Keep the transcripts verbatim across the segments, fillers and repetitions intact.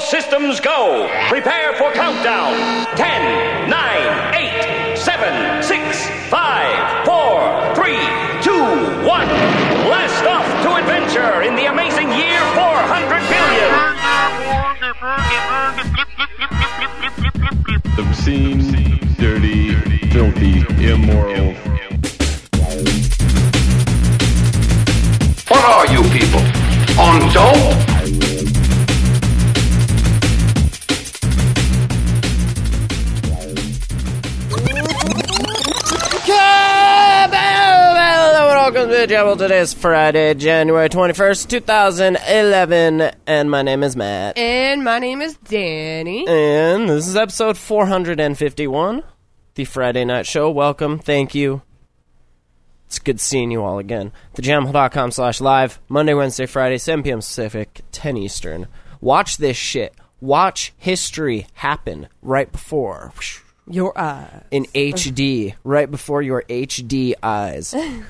systems go. Prepare for countdown. Ten, nine, eight, seven, six, five, four, three, two, one. Blast off to adventure in the amazing year four hundred billion. Obscene, dirty, filthy, immoral. What are you people? On dope? Welcome to the channel. Today is Friday, January twenty-first, two thousand eleven, and my name is Matt. And my name is Danny. And this is episode four hundred fifty-one, the Friday Night Show. Welcome, thank you. It's good seeing you all again. thejamhole.com slash live, Monday, Wednesday, Friday, seven p.m. Pacific, ten Eastern. Watch this shit. Watch history happen right before... Your eyes. In H D, right before your H D eyes.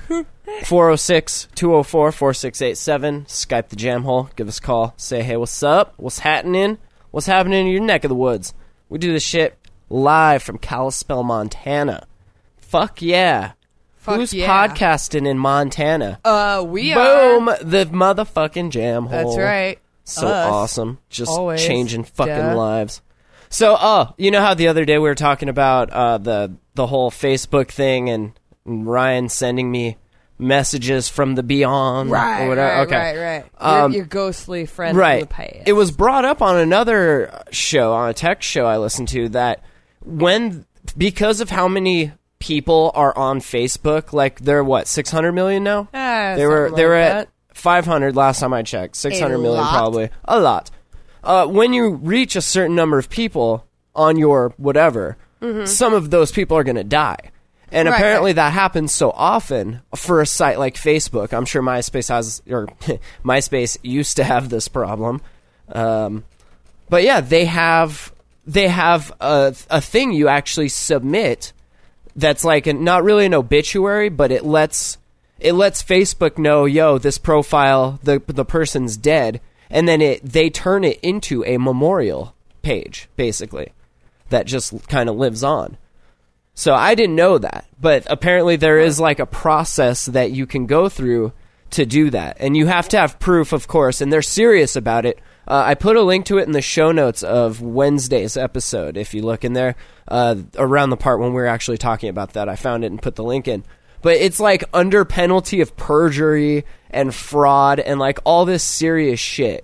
four oh six, two oh four, four six eight seven. Skype the Jam Hole. Give us a call. Say, hey, what's up? What's happening? What's happening in your neck of the woods? We do this shit live from Kalispell, Montana. Fuck yeah. Fuck Who's yeah. podcasting in Montana? Uh, we Boom, are. the motherfucking Jam Hole. That's right. So Us. awesome. Just Always. changing fucking Duh. lives. So, oh, you know how the other day we were talking about uh, the the whole Facebook thing and, and Ryan sending me messages from the beyond Right, or whatever? right, okay. right, right. Um, your, your ghostly friend right. from the past. It was brought up on another show, on a tech show I listened to, that when, because of how many people are on Facebook, like they're what, six hundred million now? Ah, they were something they were like at five hundred last time I checked. six hundred A million lot. probably. A lot. Uh, when you reach a certain number of people on your whatever, mm-hmm. some of those people are going to die. And Right, apparently right. that happens so often for a site like Facebook. I'm sure MySpace has, or MySpace used to have this problem. Um, but yeah, they have they have a, a thing you actually submit that's like a, not really an obituary, but it lets it lets Facebook know, yo, this profile, the the person's dead. And then it they turn it into a memorial page, basically, that just kind of lives on. So I didn't know that, but apparently there is like a process that you can go through to do that. And you have to have proof, of course, and they're serious about it. Uh, I put a link to it in the show notes of Wednesday's episode. If you look in there, uh, around the part when we were actually talking about that, I found it and put the link in. But it's like under penalty of perjury and fraud and like all this serious shit.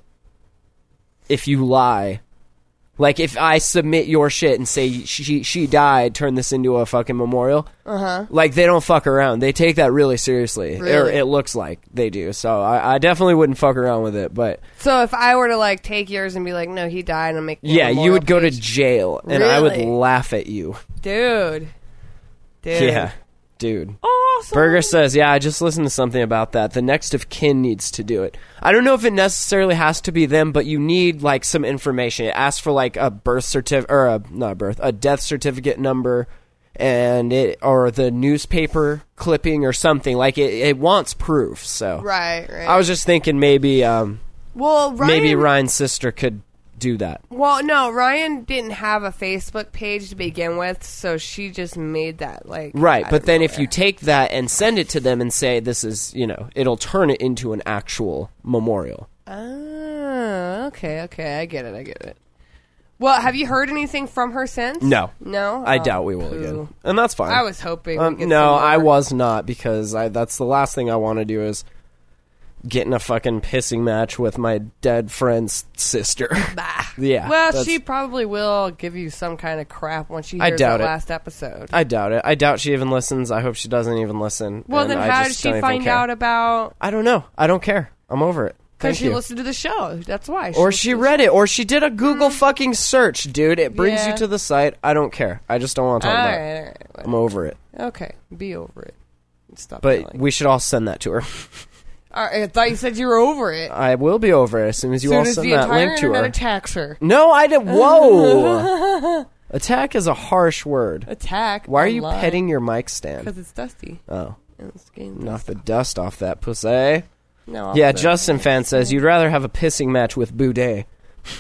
If you lie, like if I submit your shit and say she she died, turn this into a fucking memorial. Uh huh. Like they don't fuck around. They take that really seriously. Really? Or it looks like they do. So I, I definitely wouldn't fuck around with it. But So if I were to like take yours and be like, no, he died, and make a yeah, you memorial would go to page. jail, and I would Really? laugh at you. dude, dude, Yeah, dude. awesome. Berger says, yeah, I just listened to something about that. The next of kin needs to do it. I don't know if it necessarily has to be them, but you need, like, some information. It asks for, like, a birth certificate, or a, not a birth, a death certificate number, and it, or the newspaper clipping or something. Like, it, it wants proof, so. Right, right. I was just thinking maybe, um, well, Ryan, maybe Ryan's sister could do that. Well, no, Ryan didn't have a Facebook page to begin with, so she just made that, like... Right, out but of then if nowhere. you take that and send it to them and say this is, you know, it'll turn it into an actual memorial. Ah, okay, okay, I get it, I get it. Well, have you heard anything from her since? No. No? I Oh, doubt we will poo. again. And that's fine. I was hoping Um, we'd get no, some I more. was not, because I, that's the last thing I want to do is get in a fucking pissing match with my dead friend's sister. Bah. Yeah. Well, that's- she probably will give you some kind of crap once she I hears doubt that it. last episode. I doubt it. I doubt she even listens. I hope she doesn't even listen. well, and then I how did just she don't even find care. out about... I don't know. I don't care. I'm over it. Because Thank she you. listened to the show. That's why. Or listened she to the read it, or she did a Google fucking search, dude. It brings Yeah. you to the site. I don't care. I just don't want to show. talk All about right, it. all right. I'm over it. Okay, be over it. Stop But yelling. we should all send that to her. All right, I thought you said you were over it. I will be over it as soon as you Soon all as send the that entire link to internet her. attacks her. No, I didn't. Whoa! Attack is a harsh word. Attack. Why are you petting your mic stand? Because it's dusty. Oh, And it's getting knock dusty. the dust off that pussy. No, I'll Yeah, put it- Justin Fan says you'd rather have a pissing match with Boudet.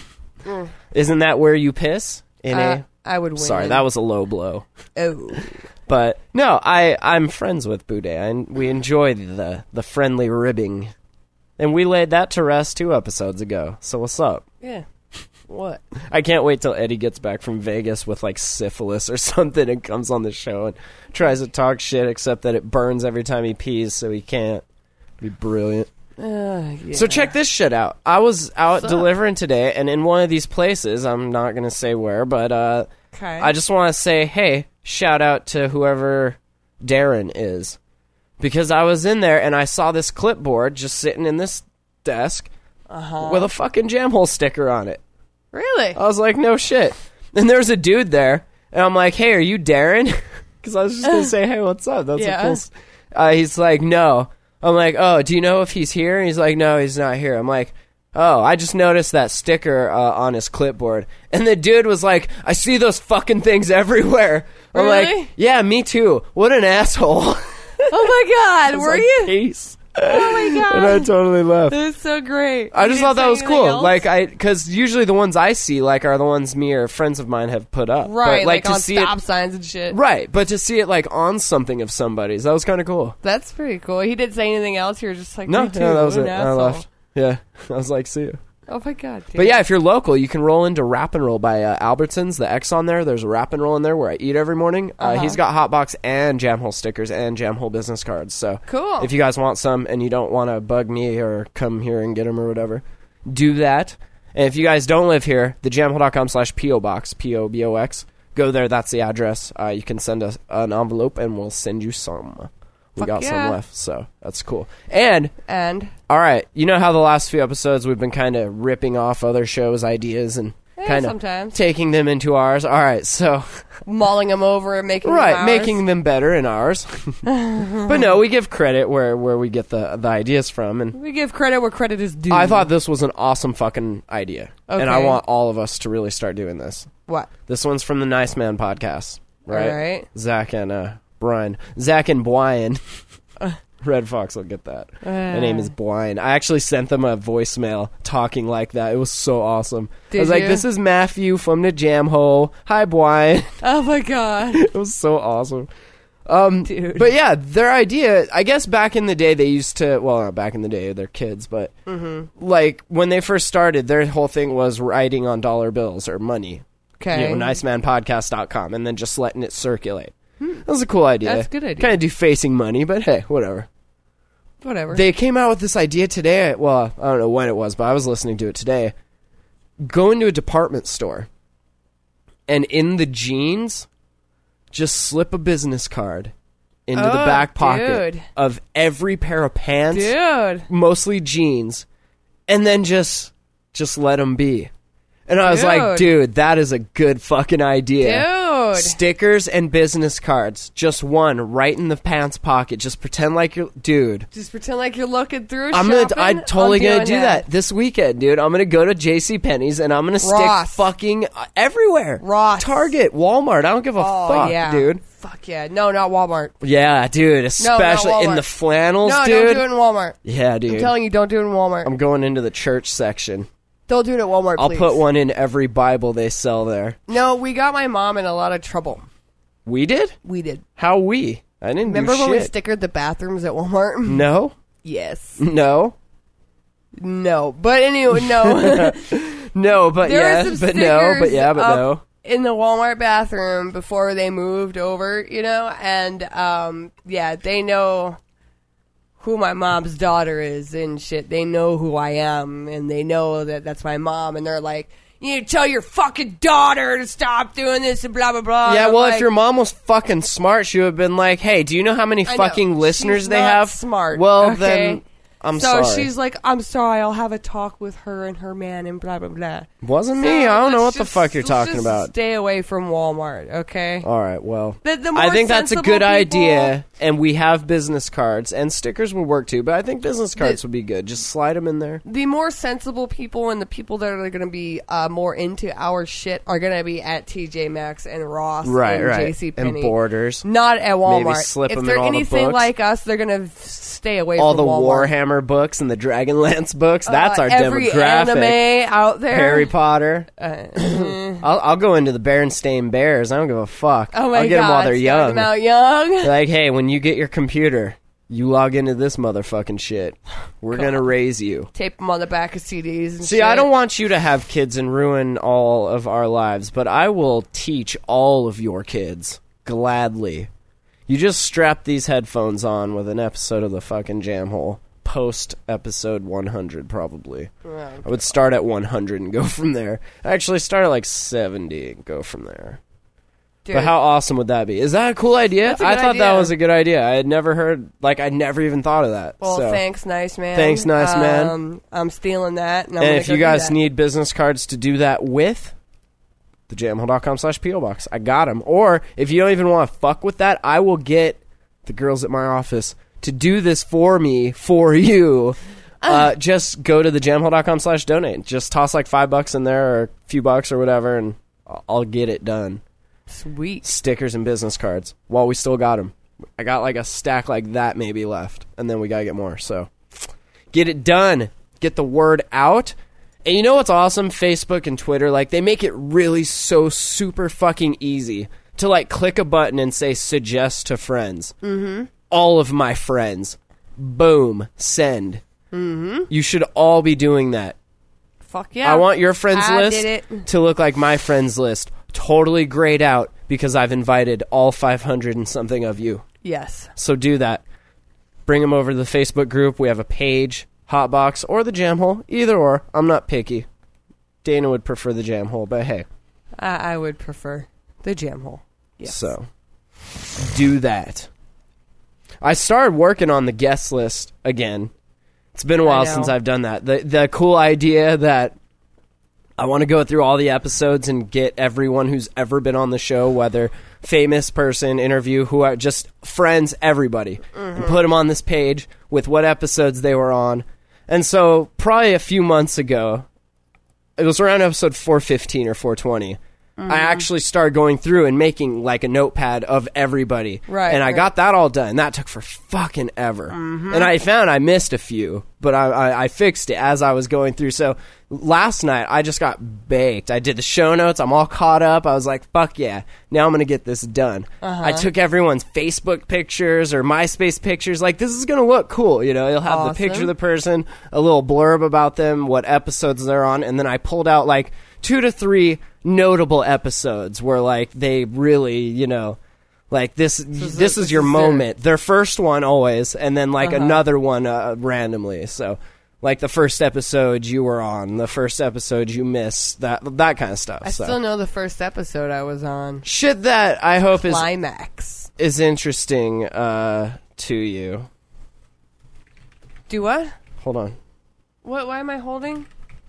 Mm. Isn't that where you piss? In Uh, a I would win. Sorry, that was a low blow. Oh. But no, I I'm friends with Boudet, and we enjoy the the friendly ribbing, and we laid that to rest two episodes ago. So what's up? Yeah. What? I can't wait till Eddie gets back from Vegas with like syphilis or something and comes on the show and tries to talk shit, except that it burns every time he pees, so he can't. It'd be brilliant. Uh, yeah. So check this shit out. I was out What's delivering today, and in one of these places, I'm not going to say where, but uh, Okay. I just want to say, hey, shout out to whoever Darren is. Because I was in there, and I saw this clipboard just sitting in this desk Uh-huh. with a fucking Jamhole sticker on it. Really? I was like, no shit. And there's a dude there, and I'm like, hey, are you Darren? Because I was just going to say, hey, what's up? That's Yeah. a cool... S-. Uh, he's like, no. I'm like, oh, do you know if he's here? And he's like, no, he's not here. I'm like, oh, I just noticed that sticker uh, on his clipboard. And the dude was like, I see those fucking things everywhere. I'm Really? like, yeah, me too. What an asshole. Oh my god, I was were like, you? Peace. Oh my god. And I totally left. That was so great. I You just didn't thought that say was anything cool. else? Like I, because usually the ones I see like are the ones me or friends of mine have put up. Right, But, like, to on see stop it, signs and shit. right? But to see it like on something of somebody's, that was kind of cool. That's pretty cool. He didn't say anything else. You were just like, No, me too. no, that was What it. an I asshole. left. Yeah, I was like, see you. Oh my god. Dude. But yeah, if you're local, you can roll into Wrap and Roll by uh, Albertsons. The X on there, there's a Wrap and Roll in there where I eat every morning. Uh, Uh-huh. He's got Hotbox and Jamhole stickers and Jamhole business cards. So Cool. if you guys want some and you don't want to bug me or come here and get them or whatever, do that. And if you guys don't live here, the jamhole.com slash P O Box, P O B O X. Go there, that's the address. Uh, you can send us an envelope and we'll send you some. We Fuck got yeah. some left, so that's cool. And And all right, you know how the last few episodes we've been kind of ripping off other shows' ideas and Eh, kind of sometimes. taking them into ours. All right, so mauling them over and making right, them ours. making them better in ours. But no, we give credit where where we get the the ideas from, and We give credit where credit is due. I thought this was an awesome fucking idea, and I Okay. want all of us to really start doing this. What? This one's from the Nice Man podcast, right? All right. Zach and uh, Brian, Zach and Brian. Red Fox will get that. My name is Blind. I actually sent them a voicemail talking like that. It was so awesome. Did I was like, you? this is Matthew from the Jam Hole. Hi, Blind. Oh my god. It was so awesome. Um, Dude. But yeah, their idea, I guess back in the day they used to, well, not back in the day, they're kids, but Mm-hmm. like when they first started, their whole thing was writing on dollar bills or money. Okay. You know, nice man podcast dot com, and then just letting it circulate. That was a cool idea. Hmm. That's a good idea. Kind of defacing money, but hey, whatever. Whatever. They came out with this idea today. Well, I don't know when it was, but I was listening to it today. Go into a department store, and in the jeans, just slip a business card into the Oh, back pocket dude. of every pair of pants, Dude. mostly jeans, and then just just let them be. And I was like, Dude. dude, that is a good fucking idea. Dude. Stickers and business cards, just one right in the pants pocket. Just pretend like you're, dude. Just pretend like you're looking through. I'm gonna, shopping. I'm totally I'm gonna doing do that. this weekend, dude. I'm gonna go to JCPenney's and I'm gonna stick Ross. fucking uh, everywhere. Ross. Target, Walmart. I don't give a Oh fuck, yeah, dude. Fuck yeah. No, not Walmart. Yeah, dude. Especially in Walmart. the flannels, No, dude. don't do it in Walmart. Yeah, dude. I'm telling you, don't do it in Walmart. I'm going into the church section. Don't do it at Walmart. I'll please. put one in every Bible they sell there. No, we got my mom in a lot of trouble. We did? We did. How we? I didn't Remember do when we shit. stickered the bathrooms at Walmart? No, Yes. no, No. But anyway, no. no. But There yeah, were some but no, but stickers yeah, but up no. in the Walmart bathroom before they moved over, you know, and um, yeah, they know who my mom's daughter is and shit. They know who I am, and they know that that's my mom, and they're like, you need to tell your fucking daughter to stop doing this and blah blah blah. Yeah, And well, I'm if like, your mom was fucking smart, she would have been like, "Hey, do you know how many I know. fucking listeners She's they not have?" smart, Well, okay? then I'm so sorry. she's like, I'm sorry, I'll have a talk with her and her man and blah blah blah. Wasn't So me. I don't know what let's the just- fuck you're let's talking just about. Stay away from Walmart, okay? All right, well, The- the more I think that's a sensible good people- idea, and we have business cards, and stickers would work too. But I think business cards would be good. Just slide them in there. The more sensible people and the people that are going to be uh, more into our shit are going to be at T J Maxx and Ross Right, and right. JCPenney. And Borders. Not at Walmart. Maybe slip if them they're in all the anything books. like us, they're going to stay away All from the Walmart. Warhammer books and the Dragonlance books. That's Uh, our every demographic. anime out there. Harry Potter. Uh, I'll, I'll go into the Berenstain Bears. I don't give a fuck. oh my I'll get god, them while they're start young. them out young. Like, hey, when you get your computer, you log into this motherfucking shit. We're God. gonna raise you. Tape them on the back of C Ds. And See, shit. I don't want you to have kids and ruin all of our lives, but I will teach all of your kids gladly. You just strap these headphones on with an episode of the fucking Jam Hole. Post episode one hundred, probably. Oh, I would start at one hundred and go from there. Actually, start at like seventy and go from there. Dude. But how awesome would that be? Is that a cool idea? That's a I good thought that idea. was a good idea. I had never heard, like, I never even thought of that. Well, so. thanks, nice man. Thanks, nice man. Um, I'm stealing that. And, I'm And gonna if go you do guys that. need business cards to do that with, thejamhole.com slash P O Box. I got them. Or if you don't even want to fuck with that, I will get the girls at my office to do this for me, for you. Uh, just go to thejamhole.com slash donate. Just toss like five bucks in there or a few bucks or whatever, and I'll- I'll get it done. Sweet. Stickers and business cards while we still got them. I got like a stack like that maybe left, and then we gotta get more. So get it done. Get the word out. And you know what's awesome? Facebook and Twitter, like, they make it really so super fucking easy to like click a button and say suggest to friends. Mm-hmm. All of my friends. Boom. Send. Mm-hmm. You should all be doing that. Fuck yeah. I want your friends I list did it. to look like my friends list. Totally grayed out because I've invited all five hundred and something of you. Yes. So do that. Bring them over to the Facebook group. We have a page, Hotbox, or the Jam Hole. Either or. I'm not picky. Dana would prefer the Jam Hole, but hey. I, I would prefer the Jam Hole. Yes. So do that. I started working on the guest list again. It's been a while know. since I've done that. The the cool idea that I want to go through all the episodes and get everyone who's ever been on the show, whether famous person, interview, who are just friends, everybody, and put them on this page with what episodes they were on. And so probably a few months ago, it was around episode four fifteen or four twenty, I actually started going through and making like a notepad of everybody. Right, And I right. got that all done. That took for fucking ever. And I found I missed a few, but I, I, I fixed it as I was going through. So last night, I just got baked. I did the show notes. I'm all caught up. I was like, fuck yeah. Now I'm going to get this done. Uh-huh. I took everyone's Facebook pictures or MySpace pictures. Like, this is going to look cool. You know, you'll have the Awesome. picture of the person, a little blurb about them, what episodes they're on. And then I pulled out like two to three notable episodes where like they really, you know, like this this, this is your is moment. Their first one always, and then like Uh-huh. another one uh, randomly. So like the first episode you were on, the first episode you missed, that that kind of stuff. I so. still know the first episode I was on. Shit that I hope is Climax. is interesting uh, to you. Do what? Hold on. What? Why am I holding?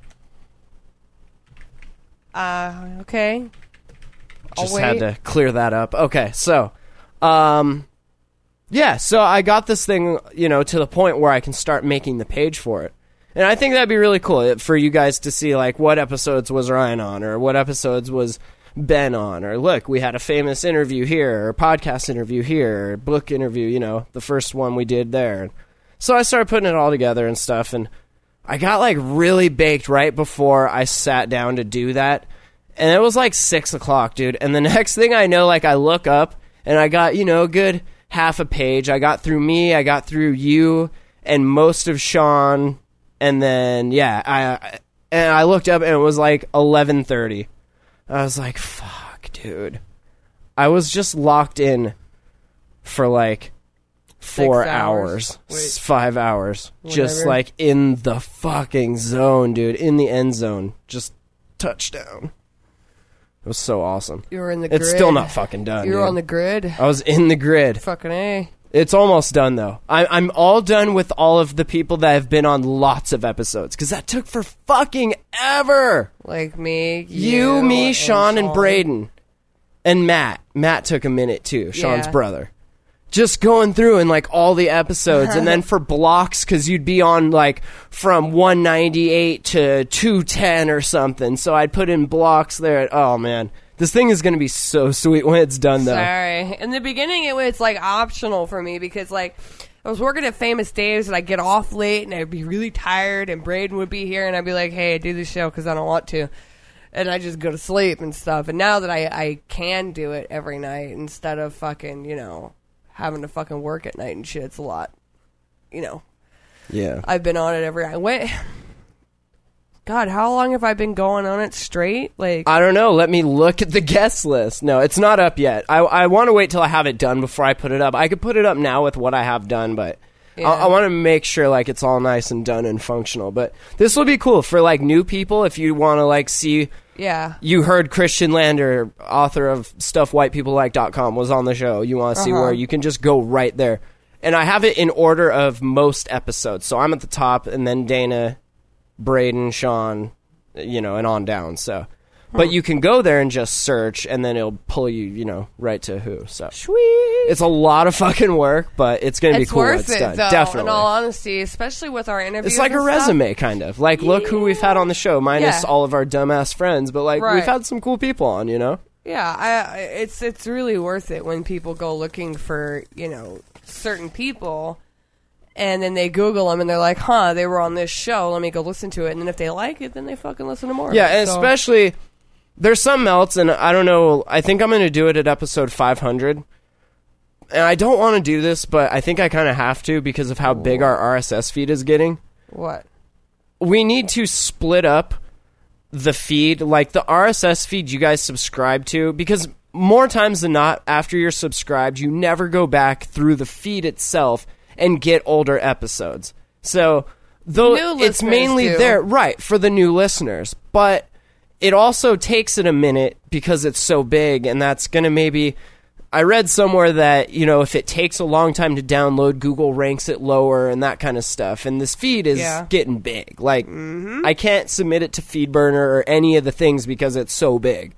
Uh, okay. I'll Just wait. had to clear that up. Okay, so, um, yeah, so I got this thing, you know, to the point where I can start making the page for it. And I think that'd be really cool for you guys to see, like, what episodes was Ryan on, or what episodes was Ben on, or look, we had a famous interview here, or podcast interview here, or book interview, you know, the first one we did there. So I started putting it all together and stuff, and I got, like, really baked right before I sat down to do that. And it was like six o'clock, dude. And the next thing I know, like, I look up and I got, you know, a good half a page. I got through me, I got through you, and most of Sean. And then, yeah, I and I looked up and it was like eleven thirty. I was like, fuck, dude. I was just locked in for like four Six hours, hours. Wait. s- five hours. Just Whatever. like in the fucking zone, dude. In the end zone. Just touchdown. It was so awesome. You were in the grid. It's still not fucking done. You were dude. on the grid. I was in the grid. Fucking A. It's almost done, though. I, I'm all done with all of the people that have been on lots of episodes, because that took for fucking ever. Like me, You, you me, and Sean, and Braden. And Matt. Matt took a minute, too. Sean's Yeah. brother. Just going through and, like, all the episodes. And then for blocks, because you'd be on, like, from one ninety-eight to two ten or something. So I'd put in blocks there. Oh, man. This thing is going to be so sweet when it's done, though. Sorry. In the beginning, it was like optional for me because like I was working at Famous Dave's, and I'd get off late, and I'd be really tired, and Braden would be here, and I'd be like, hey, I do this show because I don't want to. And I just go to sleep and stuff. And now that I, I can do it every night instead of fucking, you know, having to fucking work at night and shit, it's a lot, you know. Yeah. I've been on it every night. Wait, God, how long have I been going on it straight? Like, I don't know. Let me look at the guest list. No, it's not up yet. I, I want to wait till I have it done before I put it up. I could put it up now with what I have done, but Yeah. I, I want to make sure like it's all nice and done and functional. But this will be cool for like new people if you want to like see. yeah. You heard Christian Lander, author of stuff white people like dot com, was on the show. You want to see Uh-huh. where you can just go right there. And I have it in order of most episodes. So I'm at the top, and then Dana, Braden, Sean, you know, and on down. So, but you can go there and just search, and then it'll pull you, you know, right to who. So Sweet. it's a lot of fucking work, but it's going to be It's cool when worth it's it, done. though, Definitely. in all honesty, especially with our interviews. It's like a and stuff. resume, kind of. Like, look who we've had on the show, minus Yeah. all of our dumbass friends, but like Right. we've had some cool people on, you know. Yeah, I, I- it's it's really worth it when people go looking for, you know, certain people, and then they Google them and they're like, huh, they were on this show, let me go listen to it. And then if they like it, then they fucking listen to more of Yeah, it. and So- especially there's some else, and I don't know. I think I'm going to do it at episode five hundred. And I don't want to do this, but I think I kind of have to because of how big our R S S feed is getting. What? We need to split up the feed, like the R S S feed you guys subscribe to, because more times than not, after you're subscribed, you never go back through the feed itself and get older episodes. So, though New it's listeners mainly do. there, right, for the new listeners, but it also takes it a minute because it's so big, and that's going to maybe... I read somewhere that, you know, if it takes a long time to download, Google ranks it lower and that kind of stuff. And this feed is Yeah. getting big. Like, I can't submit it to FeedBurner or any of the things because it's so big.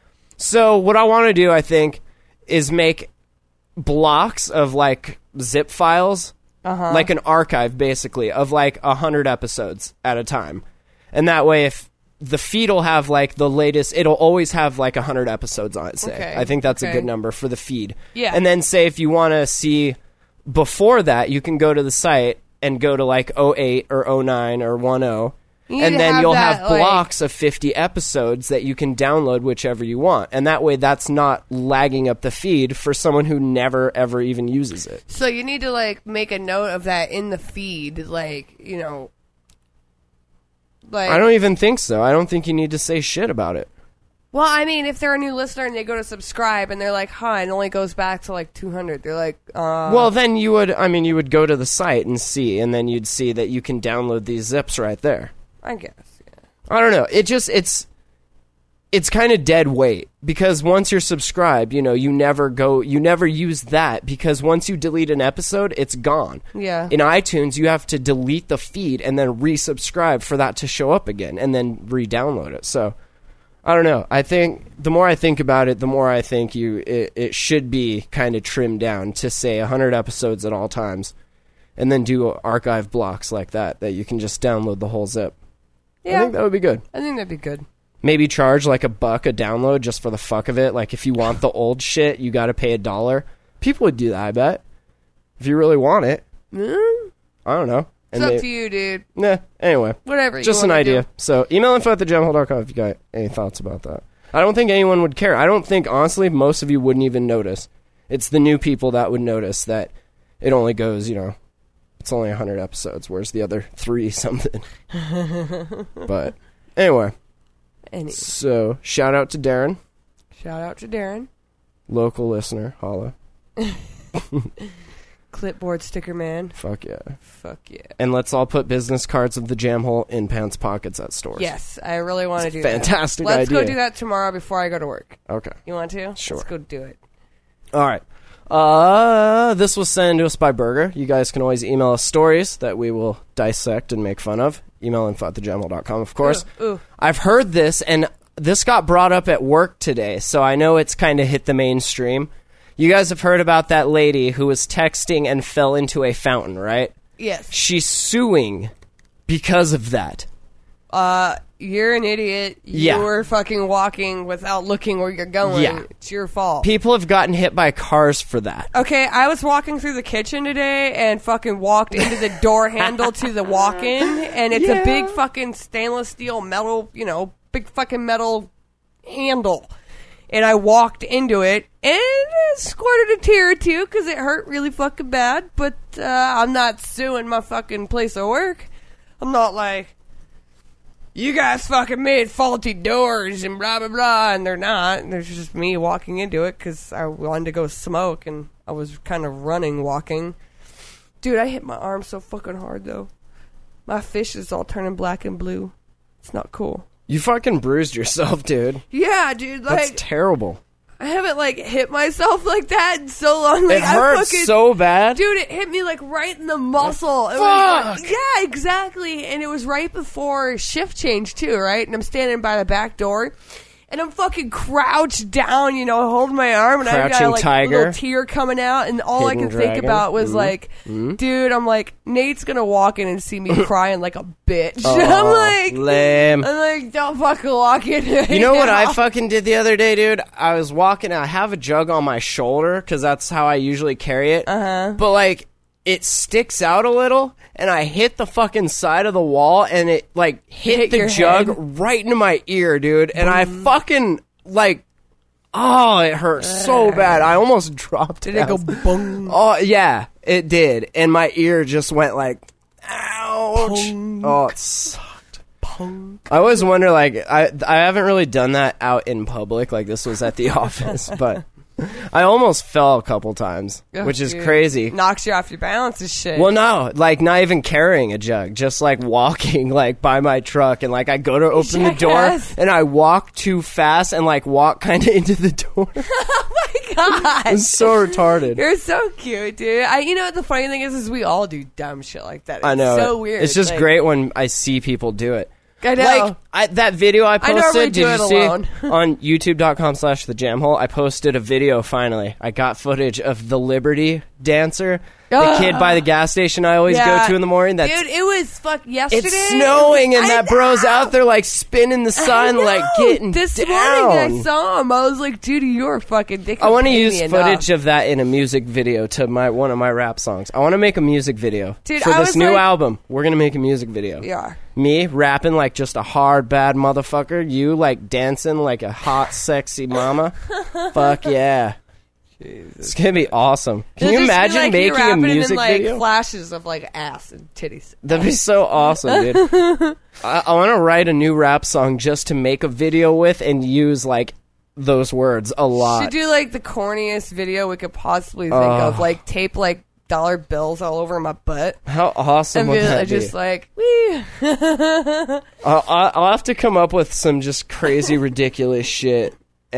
So what I want to do, I think, is make blocks of, like, zip files, Uh-huh. like an archive, basically, of, like, one hundred episodes at a time. And that way, if the feed will have, like, the latest... It'll always have, like, one hundred episodes on it, say. Okay, I think that's a okay. good number for the feed. Yeah. And then, say, if you want to see before that, you can go to the site and go to, like, oh eight or oh nine or ten. You need And to then have you'll that, have like- blocks of fifty episodes that you can download whichever you want. And that way, that's not lagging up the feed for someone who never, ever even uses it. So you need to, like, make a note of that in the feed, like, you know... Like, I don't even think so. I don't think you need to say shit about it. Well, I mean, if they're a new listener and they go to subscribe and they're like, huh, it only goes back to like two hundred, they're like, uh... Well, then you would, I mean, you would go to the site and see, and then you'd see that you can download these zips right there. I guess, yeah. I don't know. It just, it's, it's kind of dead weight because once you're subscribed, you know, you never go, you never use that because once you delete an episode, it's gone. Yeah. In iTunes, you have to delete the feed and then resubscribe for that to show up again and then re-download it. So, I don't know. I think the more I think about it, the more I think you it, it should be kind of trimmed down to say one hundred episodes at all times and then do archive blocks like that that you can just download the whole zip. Yeah. I think that would be good. I think that'd be good. Maybe charge like a buck a download just for the fuck of it. Like if you want the old shit, you got to pay a dollar. People would do that, I bet. If you really want it. Mm, I don't know. it's And up they- to you, dude. Nah, anyway. Whatever. Just you an wanna idea. do. So email info at the jamhole dot com if you got any thoughts about that. I don't think anyone would care. I don't think, honestly, most of you wouldn't even notice. It's the new people that would notice that it only goes, you know, it's only one hundred episodes, whereas the other three something. But anyway, Any- so shout out to Darren, Shout out to Darren. local listener, holla. Clipboard sticker man. Fuck yeah. Fuck yeah. And let's all put business cards of the jam hole in pants pockets at stores. Yes, I really want to do fantastic that. Let's idea. go do that tomorrow before I go to work. Okay. You want to? Sure. Let's go do it. All right. Uh, this was sent to us by Burger. You guys can always email us stories that we will dissect and make fun of. Email info at the jamhole dot com, of course. Ooh, ooh. I've heard this, and this got brought up at work today, so I know it's kind of hit the mainstream. You guys have heard about that lady who was texting and fell into a fountain, right? Yes. She's suing because of that. Uh, you're an idiot. Yeah. You're fucking walking without looking where you're going. Yeah. It's your fault. People have gotten hit by cars for that. Okay, I was walking through the kitchen today and fucking walked into the door handle to the walk-in, and it's Yeah. a big fucking stainless steel metal, you know, big fucking metal handle. And I walked into it and it squirted a tear or two because it hurt really fucking bad. But uh, I'm not suing my fucking place of work. I'm not like, you guys fucking made faulty doors and blah, blah, blah. And they're not. There's just me walking into it because I wanted to go smoke and I was kind of running, walking. Dude, I hit my arm so fucking hard, though. My fish is all turning black and blue. It's not cool. You fucking bruised yourself, dude. Yeah, dude. Like, That's terrible. I haven't, like, hit myself like that in so long. Like, It hurts I fucking, so bad. Dude, it hit me, like, right in the muscle. It Fuck! was like, yeah, exactly. And it was right before shift change, too, right? And I'm standing by the back door. And I'm fucking crouched down, you know, holding my arm. And I've got, Crouching like, tiger. a little tear coming out. And all Hidden I could think dragon. about was, Mhm. like, Mhm. dude, I'm like, Nate's going to walk in and see me crying like a bitch. Oh, I'm like, lame. I'm like, don't fucking walk in. You know what I fucking did the other day, dude? I was walking, I have a jug on my shoulder, because that's how I usually carry it. Uh-huh. But, like, it sticks out a little, and I hit the fucking side of the wall, and it, like, hit, Hit the your jug head? right into my ear, dude. And I fucking, like, oh, it hurt so bad. I almost dropped Did it go down. boom? Oh, yeah, it did. And my ear just went like, ouch. Punk. Oh, it sucked. Punk. I always wonder, like, I I haven't really done that out in public. Like, this was at the office, but I almost fell a couple times, Oh, which is dude. crazy. Knocks you off your balance and shit. Well, no, like, not even carrying a jug, just, like, walking, like, by my truck, and, like, I go to open the door, Jackass. and I walk too fast, and, like, walk kind of into the door. Oh my god. It's so retarded. You're so cute, dude. I, you know what the funny thing is, is we all do dumb shit like that. It's I know. so it. weird. It's just Like, great when I see people do it. I know. Like, I, that video I I posted, normally do did it you see? alone. On youtube.com slash the jam hole, I posted a video finally. I got footage of the Liberty dancer, the Ah. kid by the gas station I always Yeah. go to in the morning. That's, dude, it was fuck yesterday. it's snowing, and I that bro's know. out there, like, spinning the sun, I like, know. getting this down. morning I saw him. I was like, dude, you're fucking dick. I want to use footage of that in a music video to my one of my rap songs. I want to make a music video. Dude, for I this was new like- album. We're going to make a music video. Yeah. Me rapping like just a hard, bad motherfucker. You like dancing like a hot, sexy mama. Fuck yeah. Jesus. It's going to be awesome. Can you It'll just be imagine like you making a rapping music and then, like, video? flashes of like ass and titties. That'd be so awesome, dude. I, I want to write a new rap song just to make a video with and use like those words a lot. Should do like the corniest video we could possibly think Ugh. of, like tape like dollar bills all over my butt. How awesome And would be that like, be? just like, wee. I'll, I'll I'll have to come up with some just crazy, ridiculous shit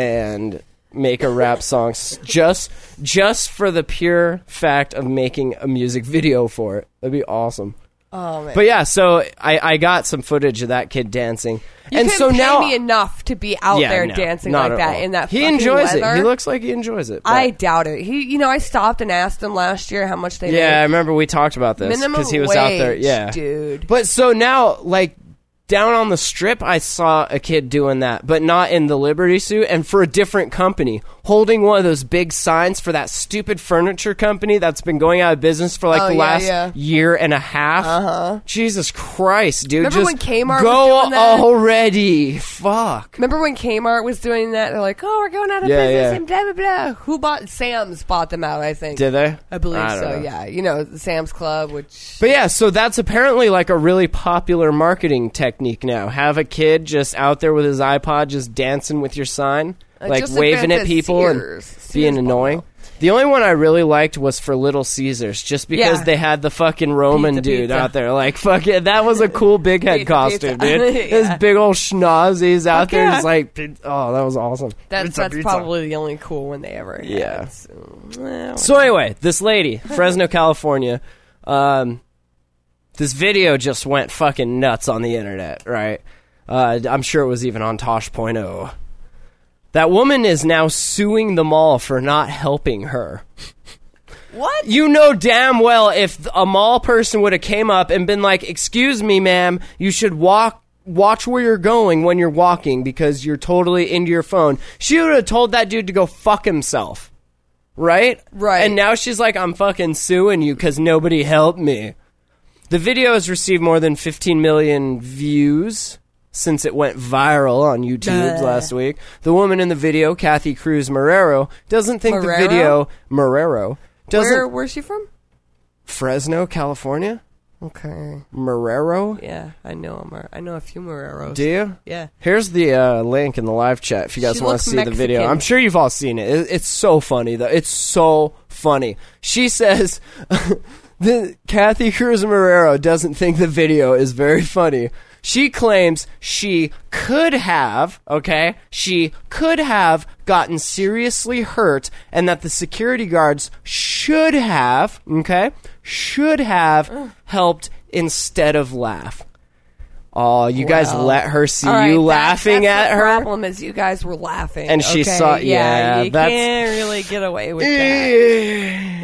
and make a rap song s- just just for the pure fact of making a music video for it. That'd be awesome. Oh man. But yeah, so I, I got some footage of that kid dancing, You and couldn't so pay now me enough to be out yeah, there no, dancing not like at that all. in that. He fucking enjoys weather. it. He looks like he enjoys it. but- I doubt it. He, you know, I stopped and asked him last year how much they yeah, I made. remember we talked about this Minimum because he was wage, out there. Yeah, dude. But so now, like, down on the strip, I saw a kid doing that, but not in the Liberty suit, and for a different company, holding one of those big signs for that stupid furniture company that's been going out of business for like Oh, the yeah, last yeah. year and a half. Uh-huh. Jesus Christ, dude. Remember just when Kmart go was doing that? already. Fuck. Remember when Kmart was doing that? They're like, "Oh, we're going out of Yeah, business," yeah. and blah blah blah. Who bought Sam's? Bought them out, I think. Did they? I believe I don't so. know. Yeah, you know, the Sam's Club, which But yeah, so that's apparently like a really popular marketing technique now. Have a kid just out there with his iPod just dancing with your sign, Uh, like just like waving that at people and Sears. Sears being bought annoying. them The only one I really liked was for Little Caesars, just because Yeah. they had the fucking Roman Pizza, dude pizza. out there. Like, fuck it, that was a cool big head Pizza, costume, pizza. dude. Yeah. This big old schnoz out Fuck there, yeah. just like, oh, that was awesome. That's Pizza, that's pizza. probably the only cool one they ever had. Yeah. So, well, So anyway, this lady, Fresno, California, um, this video just went fucking nuts on the internet, right? Uh, I'm sure it was even on Tosh point oh. That woman is now suing the mall for not helping her. what? You know damn well if a mall person would have came up and been like, "Excuse me, ma'am, you should walk watch where you're going when you're walking because you're totally into your phone. She would have told that dude to go fuck himself. Right? Right. And now she's like, I'm fucking suing you because nobody helped me. The video has received more than fifteen million views since it went viral on YouTube Duh. last week. The woman in the video, Kathy Cruz Marrero, doesn't think Marrero? the video... Marrero. Doesn't... Where, where's she from? Fresno, California? Okay. Marrero? Yeah, I know a Mar- I know a few Marreros. Do you? Yeah. Here's the uh, link in the live chat if you guys She want looks to see the video. Mexican. I'm sure you've all seen it. it. It's so funny, though. It's so funny. She says... The Kathy Cruz Marrero doesn't think the video is very funny. She claims she could have, okay, she could have gotten seriously hurt and that the security guards should have, okay, should have helped instead of laugh. Oh, you guys Well, let her see all right, you that- laughing that's at the her? problem is you guys were laughing. And she okay? saw- yeah, you that's- can't really get away with that.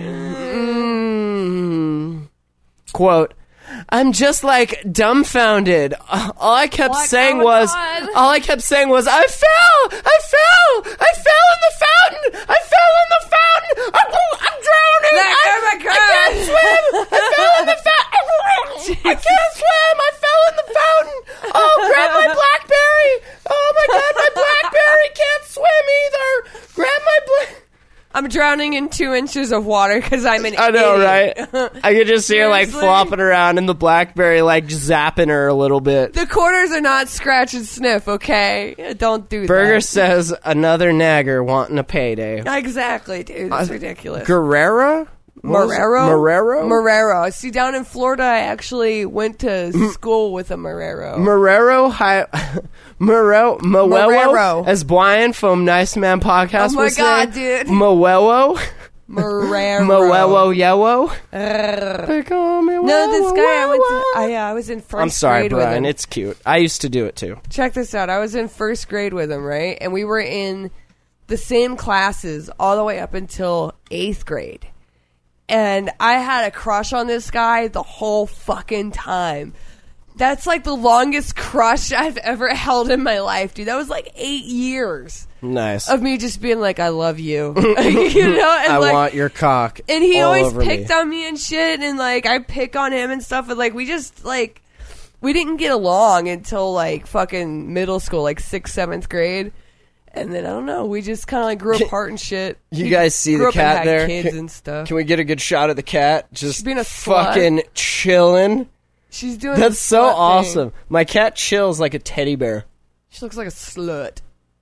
Mm. Quote, I'm just like dumbfounded. All I kept What's saying going was, on? all I kept saying was, I fell, I fell, I fell in the fountain, I fell in the fountain, I'm, I'm drowning, Like, I, oh my God. I can't swim, I fell in the fountain, I can't swim, I fell in the fountain, oh, grab my Blackberry, oh my God, my Blackberry can't swim either, grab my Blackberry. I'm drowning in two inches of water because I'm an I know, idiot. right? I could just see her like Seriously? flopping around in the Blackberry, like zapping her a little bit. The corners are not scratch and sniff, okay? Don't do Burger that. says another nagger wanting a payday. Exactly, dude. It's ridiculous. Guerrera? What was- Marrero? Marrero? Marrero. See, down in Florida, I actually went to school with a Marrero. Marrero, hi, Marrero, Moello, Marrero. as Brian from Nice Man Podcast Oh my would God, say. dude. Moello, Marrero. Moello, yellow. Grrr. They call me No, this Wowo, guy, I went to, Wowo. I, uh, I was in first I'm sorry, grade with Brian. him. It's cute. I used to do it too. Check this out. I was in first grade with him, right? And we were in the same classes all the way up until eighth grade. And I had a crush on this guy the whole fucking time. That's like the longest crush I've ever held in my life, dude. That was like eight years Nice. of me just being like, I love you. you know? And I like, want your cock. and he all always over picked me. on me and shit, and like I pick on him and stuff, and like we just like we didn't get along until like fucking middle school, like sixth, seventh grade, and then I don't know, we just kind of like grew apart and shit. You He guys see grew the up and cat had there? kids Can- and stuff. Can we get a good shot of the cat? Just being a slut. fucking chilling. She's doing That's the so slut thing. awesome. My cat chills like a teddy bear. She looks like a slut.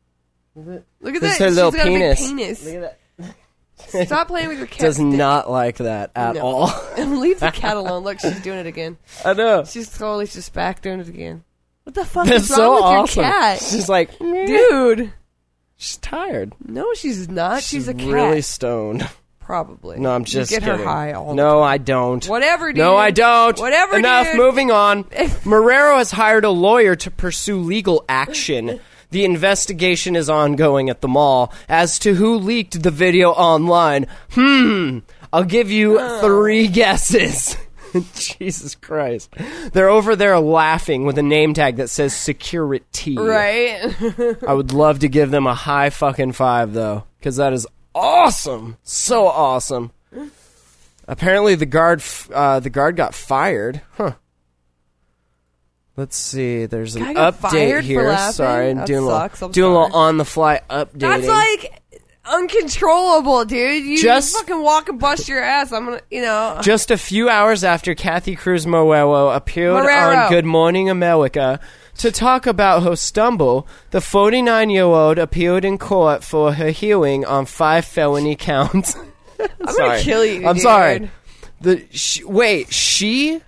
Look at This is that. her She's little got penis. a big penis. Look at Stop playing with your cat. that. Does not like that at No. all. Leave the cat alone. Look, she's doing it again. I know. She's totally just back doing it again. What the fuck That's is wrong so with awesome. your cat? She's like, Dude. she's tired. No, she's not. She's, a cat. really stoned. Probably. No, I'm You just get kidding. her high all the no, I don't. Whatever, dude. No, I don't. Whatever, Enough. dude. Moving on. Marrero has hired a lawyer to pursue legal action. The investigation is ongoing at the mall as to who leaked the video online. Hmm. I'll give you three guesses. Jesus Christ. They're over there laughing with a name tag that says security. Right? I would love to give them a high fucking five, though, because that is awesome. So awesome. Apparently, the guard, f- uh, the guard got fired. Huh. Let's see. There's an Guy got update fired for here. laughing? Sorry, I'm That doing a sucks. little, I'm doing a little sorry. on the fly updating. That's like uncontrollable, dude. You Just- fucking walk and bust your ass. I'm gonna, you know. Just a few hours after Kathy Cruz Moello appeared Marrero. on Good Morning America to talk about her stumble, the forty-nine-year-old appeared in court for her hearing on five felony counts. I'm gonna kill you, I'm dude. sorry. The sh- wait, she,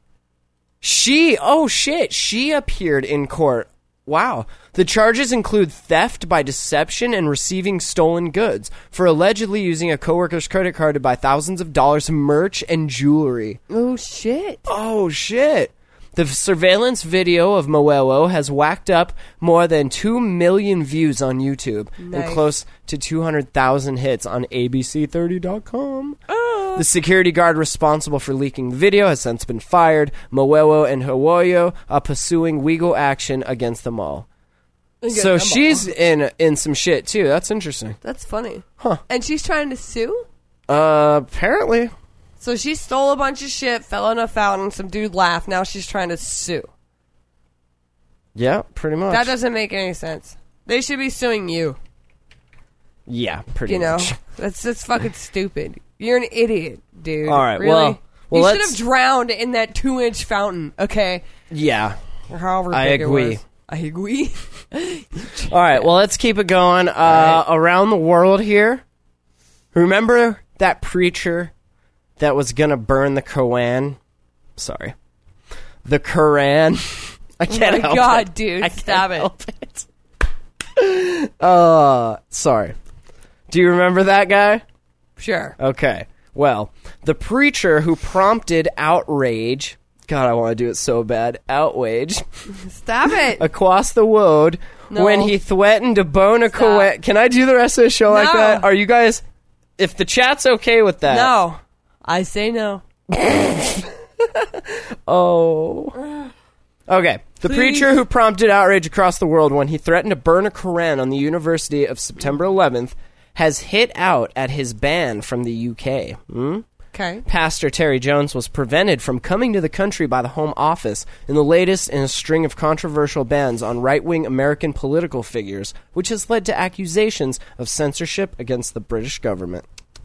she, oh shit, she appeared in court. Wow. The charges include theft by deception and receiving stolen goods for allegedly using a coworker's credit card to buy thousands of dollars of merch and jewelry. Oh shit. Oh shit. The surveillance video of Moello has whacked up more than two million views on YouTube Nice. and close to two hundred thousand hits on A B C thirty dot com. Oh. The security guard responsible for leaking the video has since been fired. Moewo and Hawoyo are pursuing legal action against them all. So she's in in some shit too. That's interesting. That's funny. Huh. And she's trying to sue? Uh, apparently. So she stole a bunch of shit, fell in a fountain, some dude laughed, now she's trying to sue. Yeah, pretty much. That doesn't make any sense. They should be suing you. Yeah, pretty You know? much. That's that's fucking stupid. You're an idiot, dude. All right, really? well- well, you should let's- have drowned in that two-inch fountain, okay? Yeah. Or however I big agree. it was. I agree. All right, well, let's keep it going. Uh, right. Around the world here, remember that preacher that was going to burn the Quran? Sorry. The Quran. I can't oh my help God, it. dude, I stop can't it. help it. uh, sorry. Do you remember that guy? Sure. Okay. Well, the preacher who prompted outrage... God, I want to do it so bad. Outrage. Stop it. Across the road No. when he threatened to bone a Stop. Quran. Can I do the rest of the show like No. that? Are you guys... If the chat's okay with that... No. I say no. Oh. Okay. The Please. preacher who prompted outrage across the world when he threatened to burn a Quran on the University of September eleventh has hit out at his ban from the U K. Hmm? Okay. Pastor Terry Jones was prevented from coming to the country by the Home Office in the latest in a string of controversial bans on right-wing American political figures, which has led to accusations of censorship against the British government.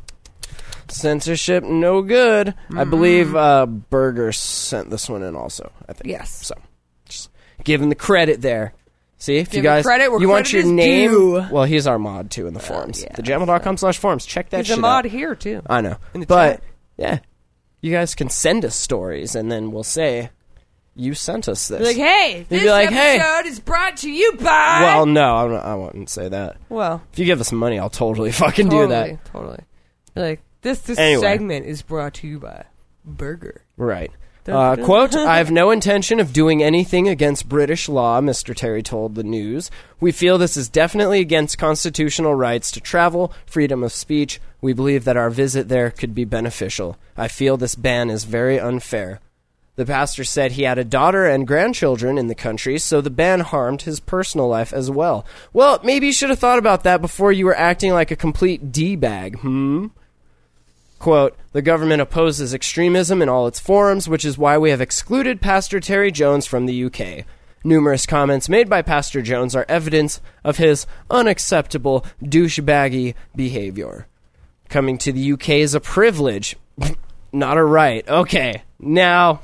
Censorship, no good. Mm-hmm. I believe uh, Berger sent this one in also, I think. Yes. So, just giving the credit there. See, if Give you him guys credit where you want credit your is name, due. well, he's our mod too in the forums. yeah, the jamel dot com slash forums. Check that There's shit a mod out. here, too. I know. In the But, chat. yeah, you guys can send us stories, and then we'll say, you sent us this. Be like, hey, You'd this be like, hey. episode is brought to you by... Well, no, I'm not, I wouldn't say that. Well, If you give us money, I'll totally fucking totally, do that. Totally. Be like, this this Anyway. segment is brought to you by Burger. Right. Dun, Uh, dun. quote, I have no intention of doing anything against British law, Mister Terry told the News. We feel this is definitely against constitutional rights to travel, freedom of speech. We believe that our visit there could be beneficial. I feel this ban is very unfair. The pastor said he had a daughter and grandchildren in the country, so the ban harmed his personal life as well. Well, maybe you should have thought about that before you were acting like a complete D-bag, hmm? Quote, the government opposes extremism in all its forms, which is why we have excluded Pastor Terry Jones from the U K. Numerous comments made by Pastor Jones are evidence of his unacceptable douchebaggy behavior. Coming to the U K is a privilege, not a right. Okay, now,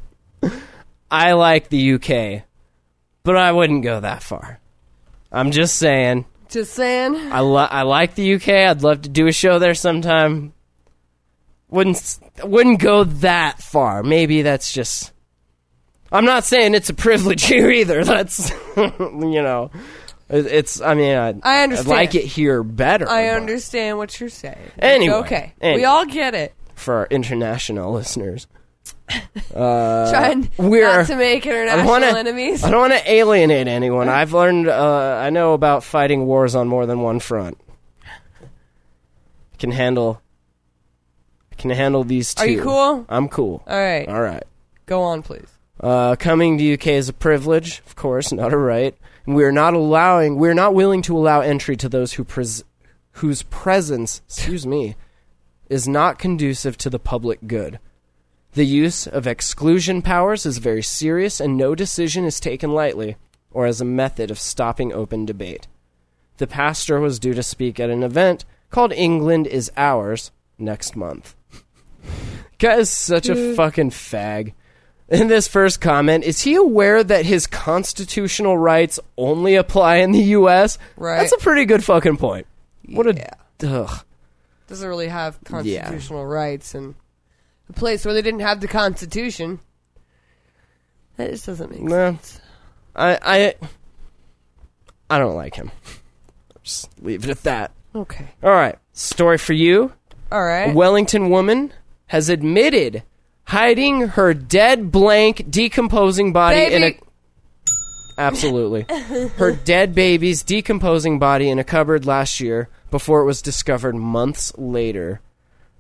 I like the U K, but I wouldn't go that far. I'm just saying. Just saying. I, li- I like the U K. I'd love to do a show there sometime. Wouldn't s- wouldn't go that far. Maybe that's just... I'm not saying it's a privilege here either. That's, you know... it- It's, I mean, I'd, I understand. I'd like it here better. I but understand what you're saying. Anyway, It's okay. anyway. We all get it. For our international listeners. Trying we're- not to make I international don't wanna, enemies. I don't want to alienate anyone. I've learned, uh, I know about fighting wars on more than one front. Can handle... Can handle these two. Are you cool? I'm cool. All right. All right. Go on, please. Uh, coming to U K is a privilege, of course, not a right. And we're not allowing, we're not willing to allow entry to those who pres- whose presence, excuse me, is not conducive to the public good. The use of exclusion powers is very serious, and no decision is taken lightly or as a method of stopping open debate. The pastor was due to speak at an event called England is Ours next month. Guy's such a fucking fag. In this first comment, is he aware that his constitutional rights only apply in the U S? Right. That's a pretty good fucking point. What a... Yeah. Ugh. Doesn't really have constitutional rights, and a place where they didn't have the Constitution. That just doesn't make Nah. sense. I, I... I don't like him. Just leave it at that. Okay. Alright, story for you. All A right. Wellington woman has admitted hiding her dead blank decomposing body in a... Baby. Absolutely. Her dead baby's decomposing body in a cupboard last year before it was discovered months later.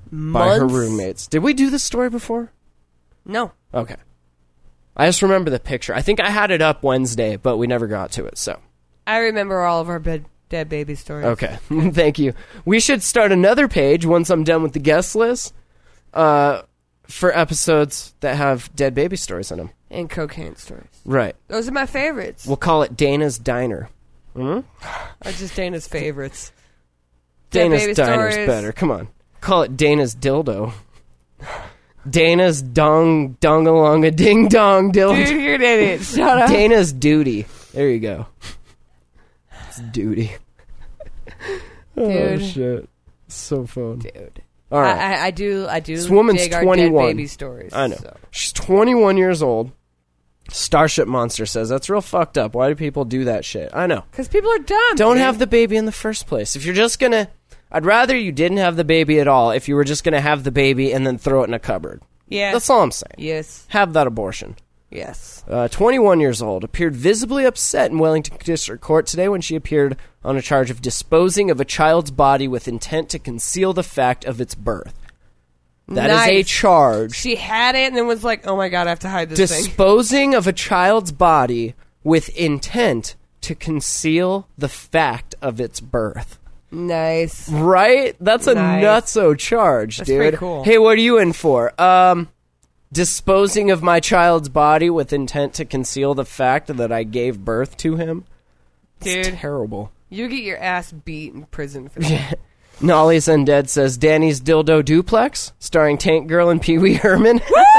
by her Months? roommates. Did we do this story before? No. Okay. I just remember the picture. I think I had it up Wednesday, but we never got to it, so. I remember all of our bed, dead baby stories. Okay. Thank you. We should start another page once I'm done with the guest list uh, for episodes that have dead baby stories in them. And cocaine stories. Right. Those are my favorites. We'll call it Dana's Diner. Hmm? Are just Dana's favorites. Dead Dana's baby Diner's stories. better. Come on. Call it Dana's Dildo. Dana's Dong Dongalonga Ding Dong Dildo. Dude, you're an idiot. Shut up. Dana's Duty. There you go. It's Duty. Oh, Dude. shit. So fun. Dude. All right. I, I, I do I do This woman's dig our twenty-one. dead baby stories. I know. so. She's twenty-one years old. Starship Monster says, that's real fucked up. Why do people do that shit? I know. Because people are dumb. Don't dude. have the baby in the first place. If you're just going to... I'd rather you didn't have the baby at all if you were just going to have the baby and then throw it in a cupboard. Yeah. That's all I'm saying. Yes. Have that abortion. Yes. Uh, twenty-one years old, appeared visibly upset in Wellington District Court today when she appeared on a charge of disposing of a child's body with intent to conceal the fact of its birth. That is a Nice. charge. She had it and then was like, oh my god, I have to hide this thing. Disposing of a child's body with intent to conceal the fact of its birth. Nice. Right? That's a Nice. nutso charge, That's dude. pretty cool. Hey, what are you in for? Um, disposing of my child's body with intent to conceal the fact that I gave birth to him? It's Dude. terrible. You get your ass beat in prison for that. Nolly's Undead says, Danny's Dildo Duplex, starring Tank Girl and Pee Wee Herman.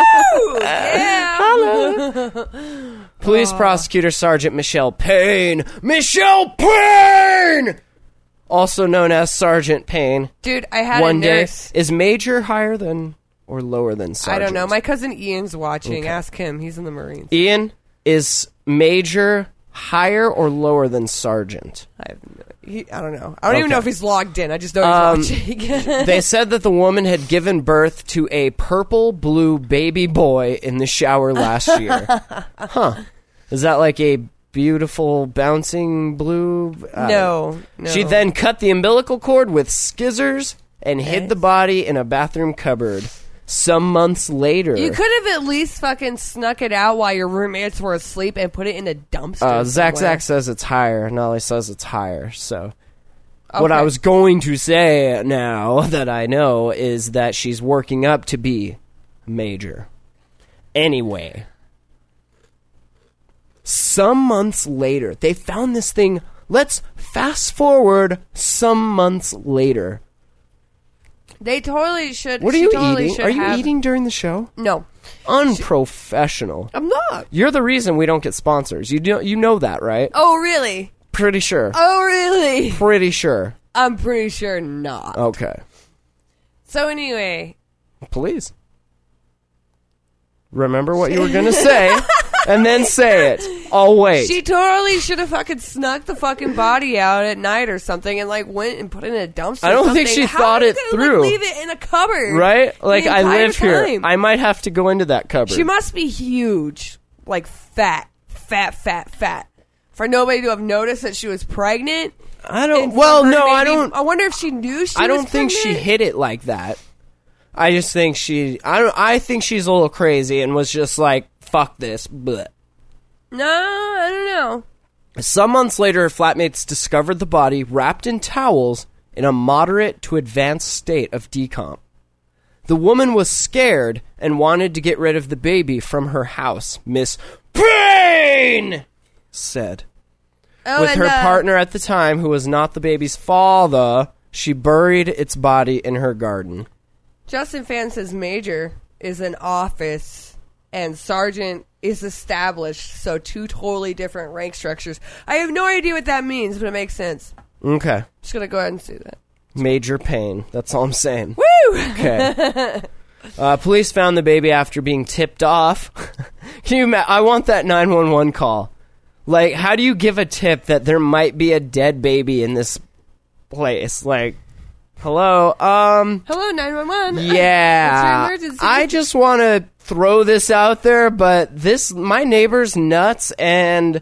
Yeah. Police prosecutor Sergeant Michelle Payne. Michelle Payne! Also known as Sergeant Payne. Dude, I had One a day. nurse. Is Major higher than or lower than I Sergeant? don't know. My cousin Ian's watching. Ask him. He's in the Marines. Ian, is Major higher or lower than Sergeant? I have no, he, I don't know. I don't even Okay. know if he's logged in. I just know Um, he's watching. They said that the woman had given birth to a purple-blue baby boy in the shower last year. Huh. Is that like a beautiful, bouncing blue? Uh, no, no. She then cut the umbilical cord with scissors and hid Nice. the body in a bathroom cupboard. Some months later... You could have at least fucking snuck it out while your roommates were asleep and put it in a dumpster. Uh, Zach somewhere. Zach says it's higher. Nolly says it's higher. So, what I Okay. was going to say now that I know is that she's working up to be Major. Anyway, some months later, they found this thing. Let's fast forward some months later. They totally should. What are she you totally eating? should Are you have- eating during the show? No, Unprofessional. I'm not. You're the reason we don't get sponsors. You do, you know that, right? Oh, really? Pretty sure. Oh, really? Pretty sure. I'm pretty sure not. Okay. So anyway, Please. Remember what you were going to say, and then say it. I'll wait. she totally should have fucking snuck the fucking body out at night or something and like went and put it in a dumpster. I don't or think something. she How thought are you it gonna, through. Like, leave it in a cupboard, Right? Like, the I entire live here. time? I might have to go into that cupboard. She must be huge, like fat, fat, fat, fat. For nobody to have noticed that she was pregnant. I don't... and for Well, her no, to I maybe- don't... I wonder if she knew she I don't was think she pregnant. hid it like that. I just think she... I don't. I think she's a little crazy and was just like, fuck this. Bleh. No, I don't know. Some months later, her flatmates discovered the body wrapped in towels in a moderate to advanced state of decomp. The woman was scared and wanted to get rid of the baby from her house, Miss Payne said. Oh, With and, her uh, partner at the time, who was not the baby's father, she buried its body in her garden. Justin Fan says Major is an office and Sergeant is established, so two totally different rank structures. I have no idea what that means, but it makes sense. Okay. Just gonna go ahead and say that. Major pain. That's all I'm saying. Woo! Okay. Uh, police found the baby after being tipped off. Can you imagine? I want that nine one one call. Like, how do you give a tip that there might be a dead baby in this place? Like, hello? Um, Hello, nine one one. yeah. What's your emergency? I just want to throw this out there, but this, my neighbor's nuts and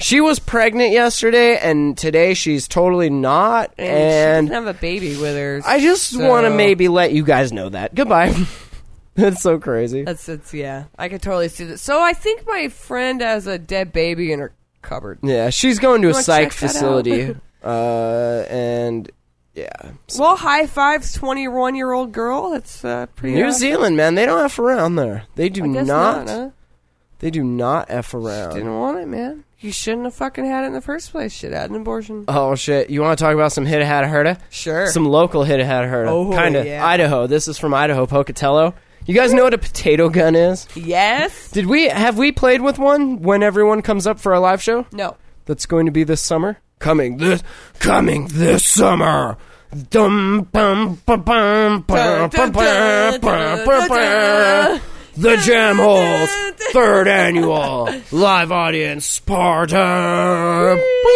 She was pregnant yesterday, and today she's totally not. And, And, she doesn't have a baby with her. I just so- want to maybe let you guys know that. Goodbye. That's so crazy. That's it's yeah. I could totally see that. So I think my friend has a dead baby in her cupboard. Yeah, she's going to a You wanna psych check that out? facility. uh, and yeah. Well, high fives, twenty-one year old girl. That's uh, pretty. New awesome. Zealand, man, they don't F around there. They do I guess not. not, huh? They do not F around. Didn't want it, man. You shouldn't have fucking had it in the first place. Should have had an abortion. Oh, shit. You want to talk about some hit had herda? Sure. Some local hit had herda. Oh, kind of. yeah. Idaho. This is from Idaho, Pocatello. You guys know what a potato gun is? Yes. Did we have we played with one when everyone comes up for our live show? No. That's going to be this summer. Coming this, coming this summer. Dum bum bum bum bum bum bum bum bum bum. The Jam Holes third annual live audience Sparta.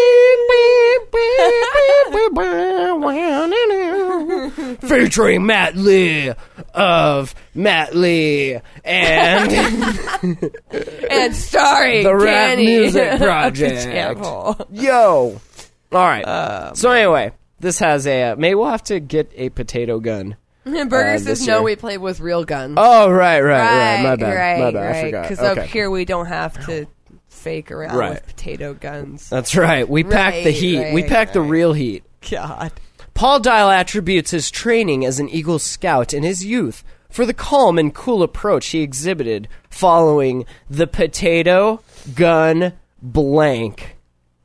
Featuring Matt Lee of Matt Lee and And starring the Rap Danny Music of the Project. Jam Hole. Yo. All right. Uh, so anyway, this has a. Uh, maybe we'll have to get a potato gun. Burger Uh, says this no. year. We play with real guns. Oh right, right, right. My bad. Right, My bad. right. I forgot. Because Okay. up here we don't have to fake around Right. with potato guns. That's right. We pack the Right, heat. we right, pack the right. real heat. God. Paul Dial attributes his training as an Eagle Scout in his youth for the calm and cool approach he exhibited following the potato gun blank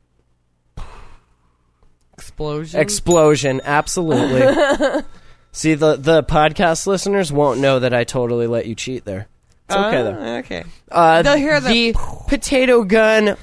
Explosion. explosion. Absolutely. See, the the podcast listeners won't know that I totally let you cheat there. It's okay Uh, though. Okay. Uh, They'll hear the- potato gun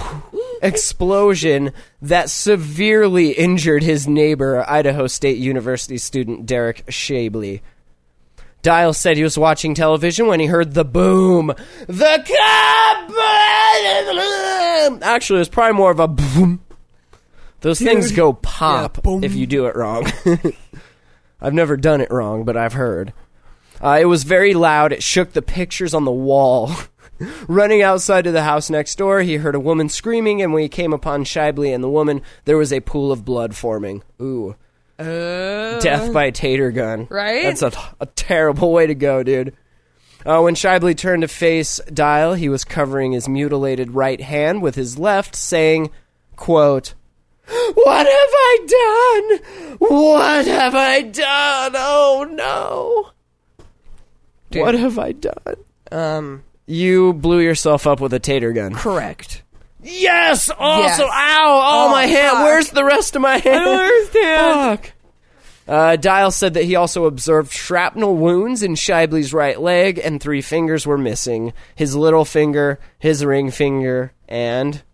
explosion that severely injured his neighbor, Idaho State University student Derek Shabley. Dial said he was watching television when he heard the boom. The cop! Actually, it was probably more of a boom. Those things go pop Yeah, boom. if you do it wrong. I've never done it wrong, but I've heard. Uh, it was very loud. It shook the pictures on the wall. Running outside to the house next door, he heard a woman screaming, and when he came upon Shibley and the woman, there was a pool of blood forming. Ooh. Uh, Death by tater gun. Right? That's a, a terrible way to go, dude. Uh, when Shibley turned to face Dial, he was covering his mutilated right hand with his left, saying, quote, "What have I done? What have I done? Oh, no. Dude. What have I done?" Um. You blew yourself up with a tater gun. Correct. Yes! Also, Yes. ow! Oh, Oh, my hand. fuck. Where's the rest of my hand? I don't understand. Fuck. Uh, Dial said that he also observed shrapnel wounds in Shibley's right leg, and three fingers were missing. His little finger, his ring finger, and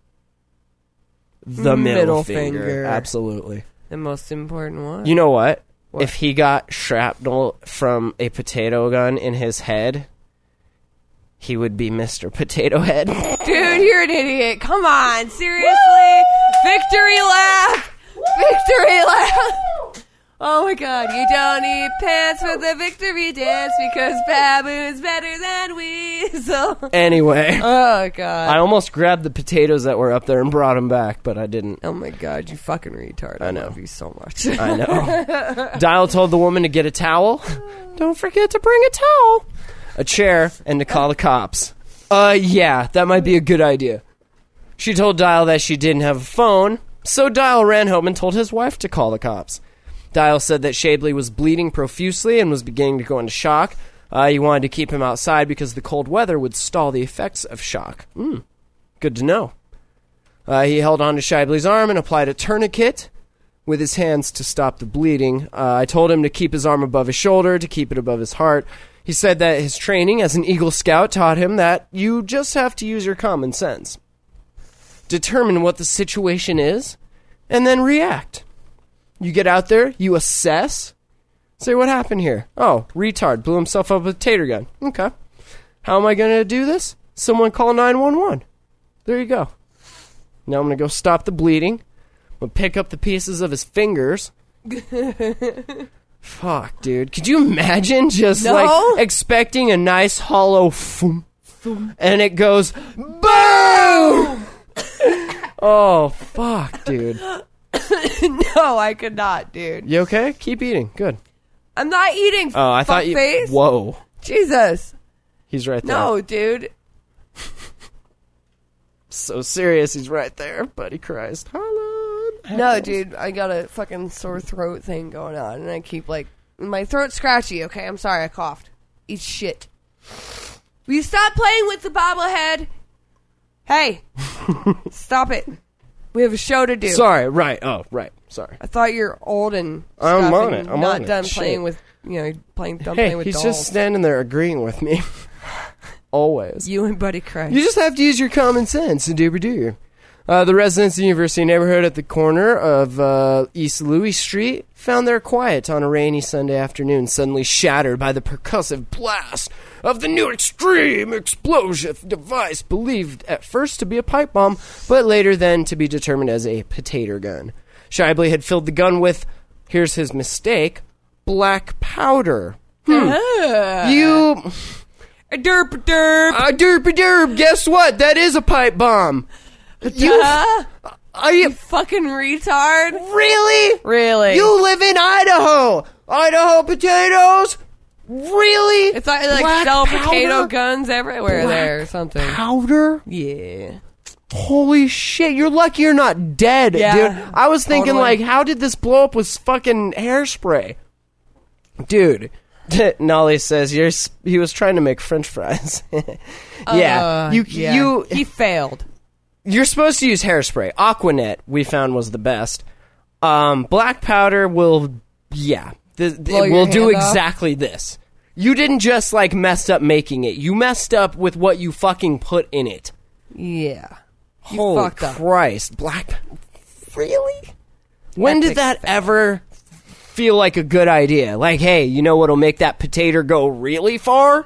the middle, Middle finger. finger. Absolutely. The most important one. You know what? What? If he got shrapnel from a potato gun in his head, he would be Mister Potato Head. Dude, you're an idiot. Come on. Seriously? Victory lap. Victory lap. Oh my god. You don't need pants for the victory dance because Baboon's better than Weasel. Anyway, Oh god. I almost grabbed the potatoes that were up there and brought them back, but I didn't. Oh my god, you fucking retard. I, I know. love you so much. I know. Dial told the woman to get a towel. Don't forget to bring a towel, a chair, and to call the cops. Uh, yeah, that might be a good idea. She told Dial that she didn't have a phone, so Dial ran home and told his wife to call the cops. Dial said that Shabley was bleeding profusely and was beginning to go into shock. Uh, he wanted to keep him outside because the cold weather would stall the effects of shock. Mm, good to know. Uh, he held on to Shibley's arm and applied a tourniquet with his hands to stop the bleeding. Uh, I told him to keep his arm above his shoulder, to keep it above his heart. He said that his training as an Eagle Scout taught him that you just have to use your common sense. Determine what the situation is, and then react. You get out there, you assess, say, what happened here? Oh, retard, blew himself up with a tater gun. Okay. How am I going to do this? Someone call nine one one. There you go. Now I'm going to go stop the bleeding. I'm going to pick up the pieces of his fingers. Fuck, dude. Could you imagine just, No. like, expecting a nice hollow foom, and it goes, boom! Oh, fuck, dude. No, I could not, dude. You okay? Keep eating. Good. I'm not eating. Oh, I thought you... Face. Whoa. Jesus. He's right there. No, dude. So serious, he's right there, but he cries. Hello. No, dude, I got a fucking sore throat thing going on, and I keep, like... My throat's scratchy, okay? I'm sorry, I coughed. Eat shit. Will you stop playing with the bobblehead? Hey. Stop it. We have a show to do. Sorry, right. Oh, right. Sorry. I thought you're old and stuff I'm on and it. I'm not on it. done Shit. playing with, you know, playing done Hey, playing with he's dolls. just standing there agreeing with me. Always. You and Buddy Christ. You just have to use your common sense and do do. Uh, the residents of the University neighborhood at the corner of uh, East Louis Street found their quiet on a rainy Sunday afternoon suddenly shattered by the percussive blast of the new extreme explosive device believed at first to be a pipe bomb, but later then to be determined as a potato gun. Shibley had filled the gun with, here's his mistake, black powder. Hmm. Ah. You... A derp derp. A derp derp. Guess what? That is a pipe bomb. You, Yeah? are you... Fucking retard. Really? Really? You live in Idaho. Idaho potatoes? Really? It's like, like Black sell powder? potato guns everywhere Black there or something. Powder? Yeah. Holy shit, you're lucky you're not dead, Yeah, dude. I was thinking, totally. like, how did this blow up with fucking hairspray? Dude, Nolly says you're, s- he was trying to make French fries. yeah, Uh, you, yeah. you, He failed. you're supposed to use hairspray. Aquanet, we found, was the best. Um, black powder will, yeah, th- th- Blow it your will do hand off? exactly this. You didn't just, like, mess up making it. You messed up with what you fucking put in it. Yeah. You Holy fucked up. Christ. Black... Really? When Epic did that fail. ever feel like a good idea? Like, hey, you know what'll make that potato go really far?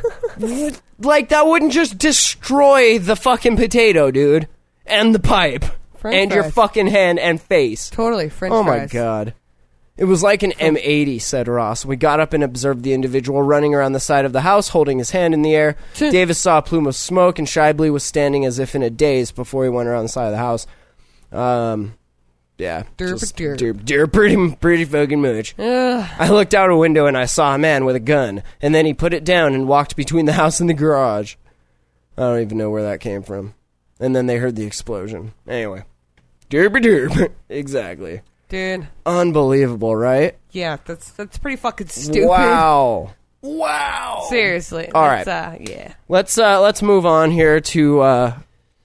Like, that wouldn't just destroy the fucking potato, dude. And the pipe. French and your fries. fucking hand and face. Totally. French Oh my fries. god. It was like an M eighty, said Ross. We got up and observed the individual running around the side of the house, holding his hand in the air. Davis saw a plume of smoke, and Shibley was standing as if in a daze before he went around the side of the house. Um, yeah. Derp just derp. derp. Derp, pretty, pretty fucking much. Ugh. I looked out a window and I saw a man with a gun, and then he put it down and walked between the house and the garage. I don't even know where that came from. And then they heard the explosion. Anyway. Derp derp. Exactly. Dude. Unbelievable, right? Yeah, that's that's pretty fucking stupid. Wow. Wow. Seriously. All That's, right. Uh, yeah. Let's uh let's move on here to uh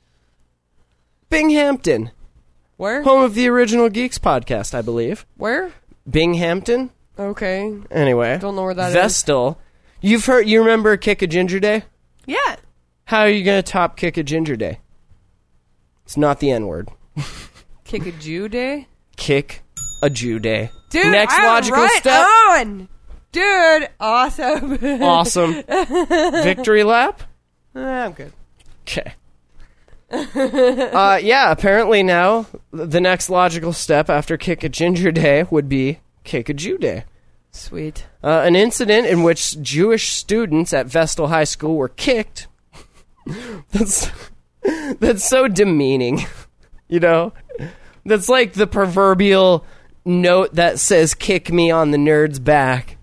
Binghamton, Where? home of the original Geeks podcast, I believe. Where? Binghamton. Okay. Anyway. Don't know where that is. Vestal. You've heard you remember Kick a Ginger Day? Yeah. How are you going to top Kick a Ginger Day? It's not the N-word. Kick a Jew day? Kick a Jew Day. Dude, Next I'm logical right step. on. Dude, awesome. Awesome. Victory lap? I'm good. Okay. uh, yeah, apparently now the next logical step after Kick a Ginger Day would be Kick a Jew Day. Sweet. Uh, an incident in which Jewish students at Vestal High School were kicked. that's that's so demeaning, you know. That's like the proverbial note that says "kick me on the nerd's back."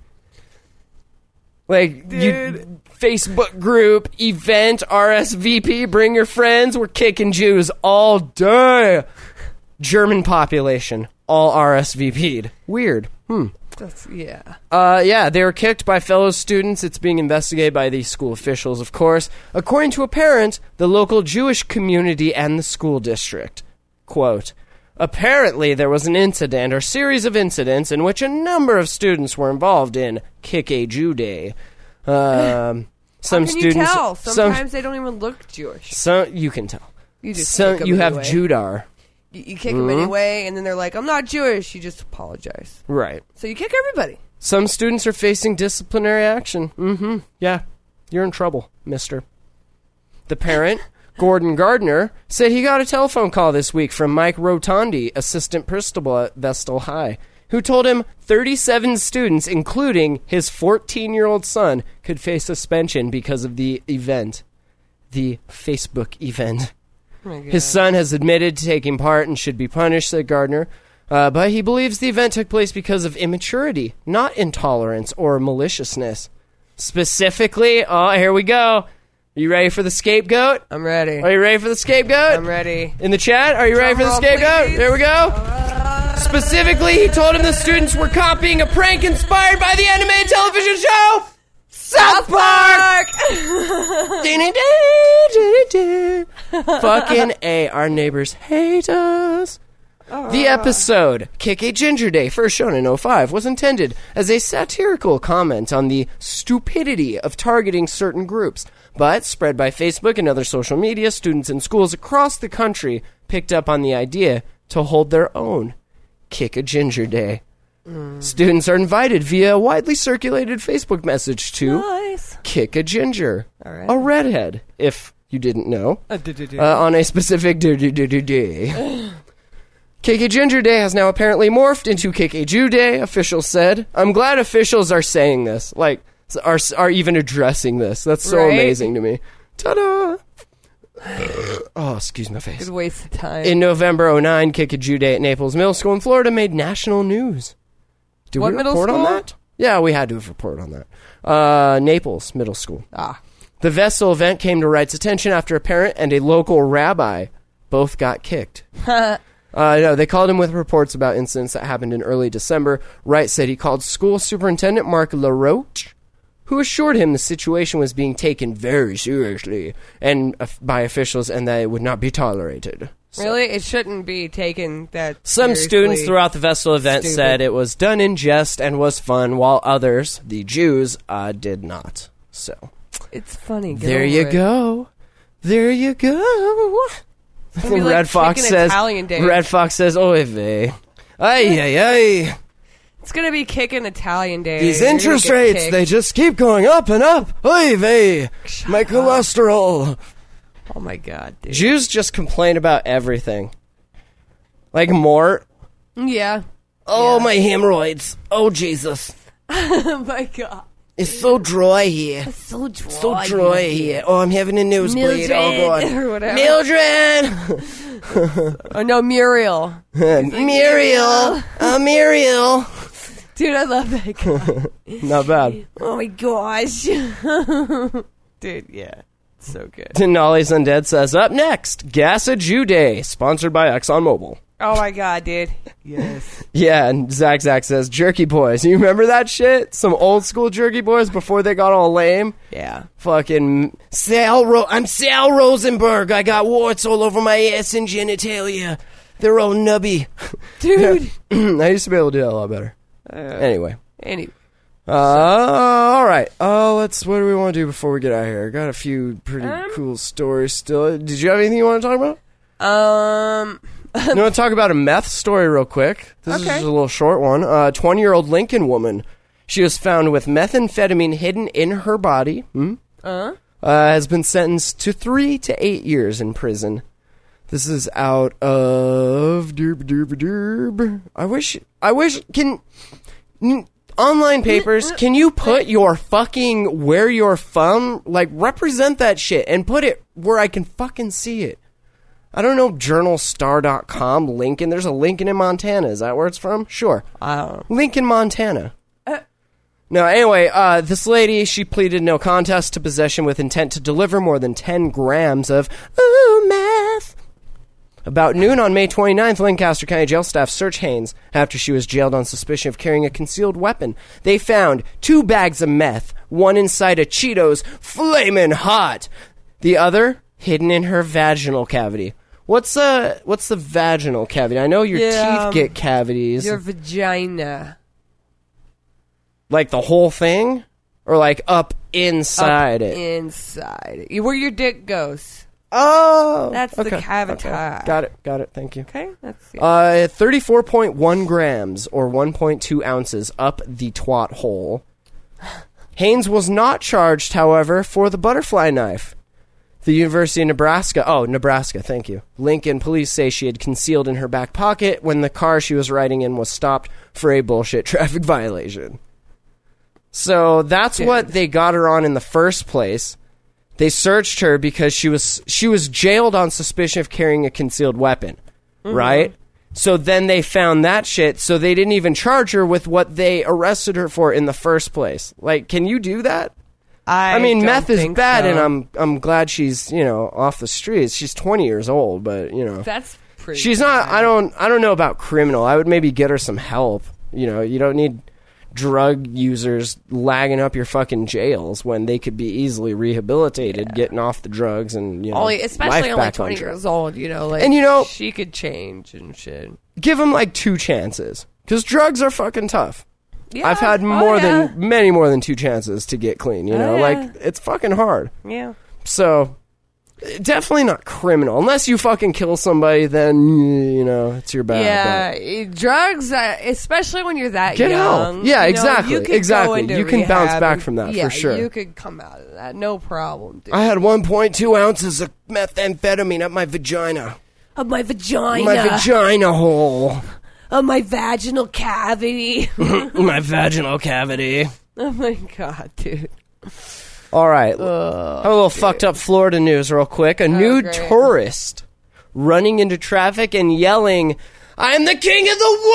Like, you, Facebook group, event, R S V P, bring your friends, we're kicking Jews all day. German population, all R S V P'd. Weird. Hmm. That's, yeah. Uh, yeah, they were kicked by fellow students. It's being investigated by the school officials, of course. According to a parent, the local Jewish community and the school district. Quote, apparently there was an incident or series of incidents in which a number of students were involved in Kick a Jew Day. Um, some How can students, you tell? some- Sometimes they don't even look Jewish. some you can tell. You just Some kick 'em you have anyway. Judar, You, you kick them anyway, and then they're like, I'm not Jewish. You just apologize. right? So you kick everybody. Some students are facing disciplinary action. Mm-hmm. Yeah. You're in trouble, mister. The parent, Gordon Gardner, said he got a telephone call this week from Mike Rotondi, assistant principal at Vestal High, who told him thirty-seven students, including his fourteen-year-old son, could face suspension because of the event. The Facebook event. His son has admitted to taking part and should be punished, said Gardner. Uh, but he believes the event took place because of immaturity, not intolerance or maliciousness. Specifically, oh, here we go. Are you ready for the scapegoat? I'm ready. Are you ready for the scapegoat? I'm ready. In the chat, are you Drum ready for the roll, scapegoat? please. There we go. Specifically, he told him the students were copying a prank inspired by the animated television show South Park! Fucking A, our neighbors hate us. The episode, Kick a Ginger Day, first shown in oh five, was intended as a satirical comment on the stupidity of targeting certain groups. But, spread by Facebook and other social media, students in schools across the country picked up on the idea to hold their own Kick a Ginger Day. Mm. Students are invited via a widely circulated Facebook message to nice. Kick a Ginger, All right. a redhead, if you didn't know, uh, on a specific day. Kick a Ginger Day has now apparently morphed into Kick a Jew Day, officials said. I'm glad officials are saying this, like, are are even addressing this. That's so right? amazing to me. Ta-da! Oh, excuse my face. Good waste of time. In November oh nine, Kick a Jew Day at Naples Middle School in Florida made national news. Did What we middle report on school? that? Yeah, we had to have reported on that. Uh, Naples Middle School. Ah. The Vestal event came to Wright's attention after a parent and a local rabbi both got kicked. Uh, no, they called him with reports about incidents that happened in early December. Wright said he called school superintendent Mark LaRoche, who assured him the situation was being taken very seriously and uh, by officials and that it would not be tolerated. So. Really? It shouldn't be taken that Some seriously. students throughout the Vestal event Stupid. said it was done in jest and was fun, while others, the Jews, uh, did not. So, It's funny. Get there over you it. go. There you go. It's gonna be like Red Fox kicking says. Italian Day. Red Fox says, "Oy vey, ay ay ay." It's gonna be kicking Italian Day. These You're gonna interest get rates, kicked. they just keep going up and up. Oy vey, my cholesterol. Oh my god, dude. Jews just complain about everything. Like Mort. Yeah. Oh, Yeah. my hemorrhoids. Oh, Jesus. Oh my god. It's so dry here. So dry. So dry here. Oh, I'm having a nosebleed. Oh, Mildred, God. or whatever. Mildred! Oh no, Muriel. Muriel! Uh, Muriel! Dude, I love that guy. Not bad. Oh my gosh. Dude, yeah. It's so good. Denali's Undead says, up next, Gas a Jew Day, sponsored by ExxonMobil. Oh my god, dude. Yes. Yeah, and Zach Zach says, Jerky Boys. You remember that shit? Some old school Jerky Boys before they got all lame? Yeah. Fucking Sal Ro- I'm Sal Rosenberg. I got warts all over my ass and genitalia. They're all nubby. Dude. I used to be able to do that a lot better. Uh, Anyway. Anyway. Uh, all right. Uh, let's. What do we want to do before we get out of here? I got a few pretty Um, cool stories still. Did you have anything you want to talk about? Um. You want to talk about a meth story real quick? This Okay. is a little short one. A twenty-year-old Lincoln woman. She was found with methamphetamine hidden in her body. Hmm? Uh. Uh, has been sentenced to three to eight years in prison. This is out of derb derb derb. I wish. I wish. Can n- online papers? Can you put your fucking where you're from? Like represent that shit and put it where I can fucking see it. I don't know. Journal Star dot com. Lincoln. There's a Lincoln in Montana. Is that where it's from? Sure. I don't know. Lincoln, Montana. No, anyway, uh, this lady, she pleaded no contest to possession with intent to deliver more than ten grams of, ooh, meth. About noon on May twenty-ninth, Lancaster County Jail staff searched Haynes after she was jailed on suspicion of carrying a concealed weapon. They found two bags of meth, one inside a Cheetos Flamin' Hot, the other hidden in her vaginal cavity. What's uh, what's the vaginal cavity? I know your Yeah, teeth um, get cavities. Your vagina. Like the whole thing? Or like up inside Up it? Inside. it. Where your dick goes. Oh! That's the okay, cavity. okay. Got it, got it, thank you. Okay? That's yeah. Uh, thirty-four point one grams, or one point two ounces, up the twat hole. Haynes was not charged, however, for the butterfly knife. The University of Nebraska, oh, Nebraska, thank you. Lincoln police say she had concealed in her back pocket when the car she was riding in was stopped for a bullshit traffic violation. So that's Dude. what they got her on in the first place. They searched her because she was she was jailed on suspicion of carrying a concealed weapon, mm-hmm. right? So then they found that shit, so they didn't even charge her with what they arrested her for in the first place. Like, can you do that? I, I mean, don't meth is think bad, so. and I'm I'm glad she's, you know, off the streets. She's twenty years old, but, you know. That's pretty She's bad. not, I don't, I don't know about criminal. I would maybe get her some help. You know, you don't need drug users lagging up your fucking jails when they could be easily rehabilitated, yeah. getting off the drugs and, you know, only, especially life only back twenty on track. years old, you know, like, and you know, she could change and shit. Give them like two chances, because drugs are fucking tough. Yeah. I've had oh, more yeah. than many more than two chances to get clean. You know, oh, yeah. like it's fucking hard. Yeah. So definitely not criminal unless you fucking kill somebody. Then you know it's your bad. Yeah, but eh, drugs, uh, especially when you're that get young. help. Yeah, you know, exactly. you could exactly. Go into you can bounce rehab back and- from that yeah, for sure. You could come out of that, no problem. Dude. I had one point two ounces of methamphetamine up my vagina. Of my vagina. My vagina hole. Of my vaginal cavity. My vaginal cavity. Oh my god, dude. All right. Oh, Have a little fucked up Florida news real quick. A new great. tourist running into traffic and yelling, "I am the king of the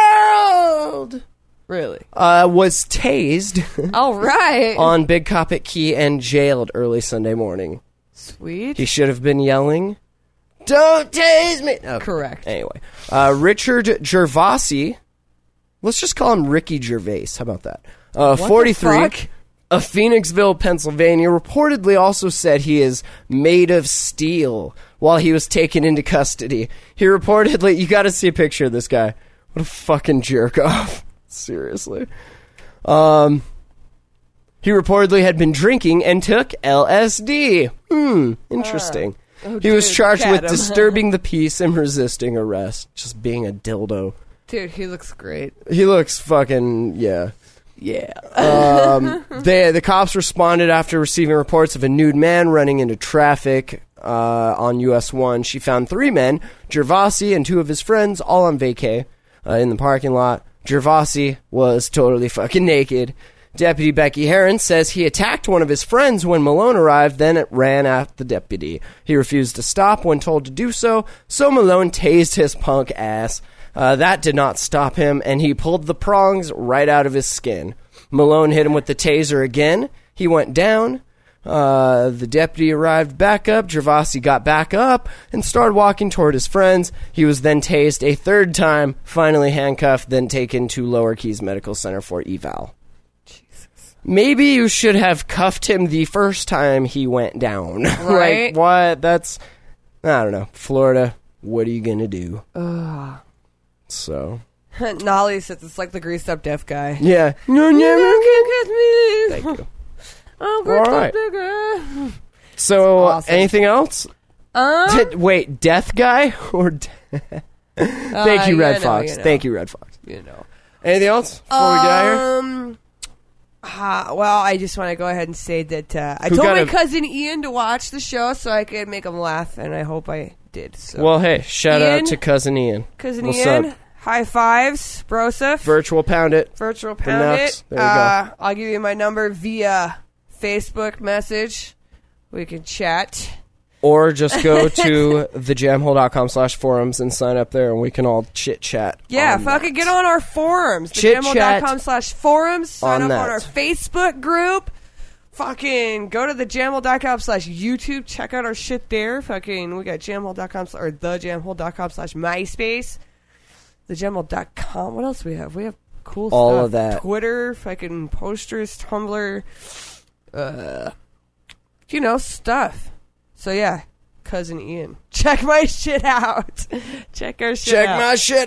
world!" Really? Uh, was tased All right. on Big Coppitt Key and jailed early Sunday morning. Sweet. He should have been yelling, "Don't tase me!" Oh, Correct. Anyway, uh, Richard Gervasi, let's just call him Ricky Gervais. How about that? Uh, What forty-three, the fuck? of Phoenixville, Pennsylvania, reportedly also said he is made of steel while he was taken into custody. He reportedly, you got to see a picture of this guy. What a fucking jerk off. Seriously. Um, he reportedly had been drinking and took L S D. Hmm, interesting. Oh, he was dude, charged look with at him. disturbing the peace and resisting arrest. Just being a dildo. Dude, he looks great. He looks fucking, yeah. Yeah. Um, they, the cops responded after receiving reports of a nude man running into traffic uh, on U S one. She found three men, Gervasi and two of his friends, all on vacay uh, in the parking lot. Gervasi was totally fucking naked. Deputy Becky Heron says he attacked one of his friends when Malone arrived, then it ran at the deputy. He refused to stop when told to do so, so Malone tased his punk ass. Uh, that did not stop him, and he pulled the prongs right out of his skin. Malone hit him with the taser again. He went down. Uh, the deputy arrived back up. Gervasi got back up and started walking toward his friends. He was then tased a third time, finally handcuffed, then taken to Lower Keys Medical Center for eval. Jesus. Maybe you should have cuffed him the first time he went down. Right? Like, what? That's, I don't know. Florida, what are you going to do? Ugh. So. Nolly says it's like the greased up deaf guy. Yeah. No, never me. Thank you. I'm All right. right. So, Awesome. anything else? Uh, Did- wait, death guy or? De- Thank you, uh, Red you know, Fox. you know. Thank you, Red Fox. You know. Anything else before we get out of here? Um. Uh, well, I just want to go ahead and say that uh, I Who told got my a- cousin Ian to watch the show so I could make him laugh, and I hope I did. So. Well, hey, shout Ian? out to cousin Ian. cousin What's Ian, up? high fives, broseph. Virtual pound it. Virtual The pound nuts. it. There you uh, I'll give you my number via Facebook message. We can chat. Or just go to thejamhole.com slash forums and sign up there, and we can all chit chat. Yeah, on fucking that. get on our forums. Chit thejamhole chat dot com slash forums. Sign on up that. on our Facebook group. Fucking go to thejamhole dot com slash YouTube. Check out our shit there. Fucking, we got jamhole dot com or thejamhole dot com slash MySpace. thejamhole dot com. What else we have? We have cool All stuff. of that. Twitter, fucking posters, Tumblr. Uh, you know, stuff. So yeah, cousin Ian. Check my shit out. Check our shit Check out. my shit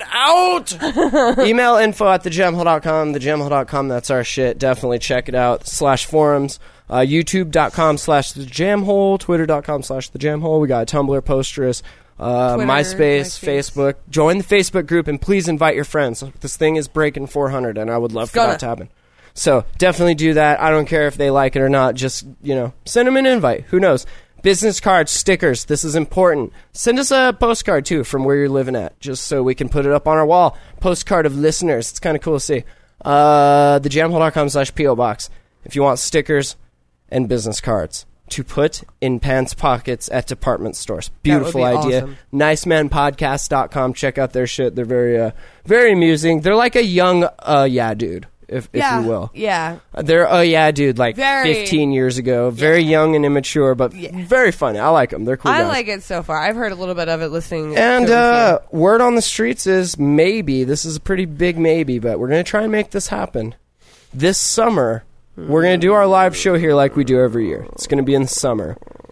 out. Email info at thejamhole dot com. thejamhole dot com, that's our shit. Definitely check it out. Slash forums. Uh, YouTube.com slash thejamhole. Twitter.com slash thejamhole. We got a Tumblr, Posterous, uh, Twitter, MySpace, MySpace. Facebook. Join the Facebook group and please invite your friends. This thing is breaking four hundred and I would love It's for gonna. that to happen. So definitely do that. I don't care if they like it or not. Just, you know, send them an invite. Who knows? Business cards, stickers. This is important. Send us a postcard, too, from where you're living at, just so we can put it up on our wall. Postcard of listeners. It's kind of cool to see. Uh, thejamhole.com slash P O Box if you want stickers and business cards. to put in pants pockets at department stores. Beautiful That would be idea. awesome. nice man podcast dot com. Check out their shit. They're very, uh, very amusing. They're like a young, uh, yeah, dude, if, yeah, if you will. Yeah. They're, oh, yeah, dude, like Very- fifteen years ago. Very young and immature, but very funny. I like them. They're cool I guys. like it so far. I've heard a little bit of it listening. And to it uh, with you. word on the streets is maybe, this is a pretty big maybe, but we're going to try and make this happen. This summer, we're going to do our live show here like we do every year. It's going to be in the summer.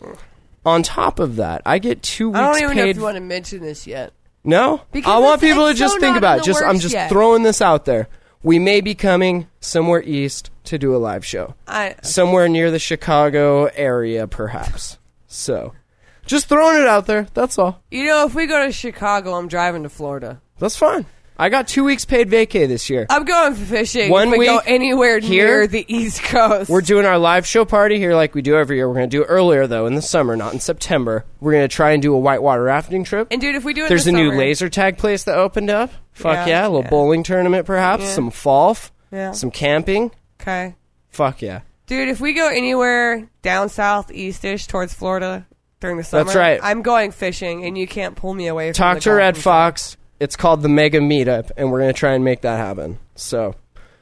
On top of that, I get two weeks I don't even know paid. if you want to mention this yet. No? Because I want it's- people to it's just so think not about in it. the Just I'm works just yet. throwing this out there. We may be coming somewhere east to do a live show. I Somewhere near the Chicago area, perhaps. So, just throwing it out there. That's all. You know, if we go to Chicago, I'm driving to Florida. That's fine. I got two weeks paid vacay this year. I'm going fishing. One if we go week anywhere here, near the East Coast. We're doing our live show party here like we do every year. We're going to do it earlier, though, in the summer, not in September. We're going to try and do a whitewater rafting trip. and dude, if we do it, There's a this new summer, laser tag place that opened up. Fuck Yeah, yeah. A little yeah. bowling tournament, perhaps. Yeah. Some golf. Yeah. Some camping. Okay, Fuck yeah. dude, if we go anywhere down south, eastish towards Florida during the summer, That's right. I'm going fishing, and you can't pull me away. from Talk the to Red golfing Fox. It's called the Mega Meetup, and we're going to try and make that happen. So,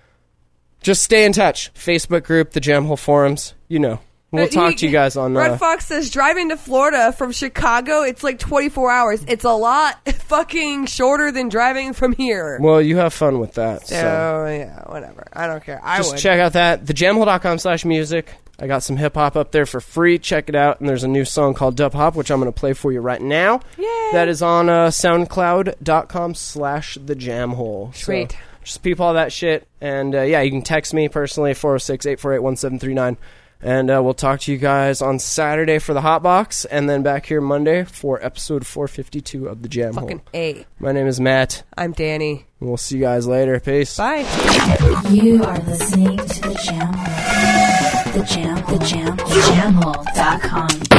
just stay in touch. Facebook group, the Jamhole Forums. You know. We'll But talk he- to you guys on... Red Uh, Fox says driving to Florida from Chicago, it's like twenty-four hours. It's a lot fucking shorter than driving from here. well, you have fun with that. so, so. yeah, whatever. I don't care. I Just would. check out that the jamhole dot com slash music. I got some hip hop up there for free. Check it out. And there's a new song called Dub Hop, which I'm going to play for you right now. Yay. That is on uh, soundcloud dot com slash the jamhole. Sweet. So just peep all that shit. And uh, yeah, you can text me personally, four oh six, eight four eight, one seven three nine. And uh, we'll talk to you guys on Saturday for the Hot Box, and then back here Monday for episode four fifty-two of the Jamhole. Fucking A. My name is Matt. I'm Danny. And we'll see you guys later. Peace. Bye. You are listening to the Jam Hole. The Jam, the Jam, jamhole dot com.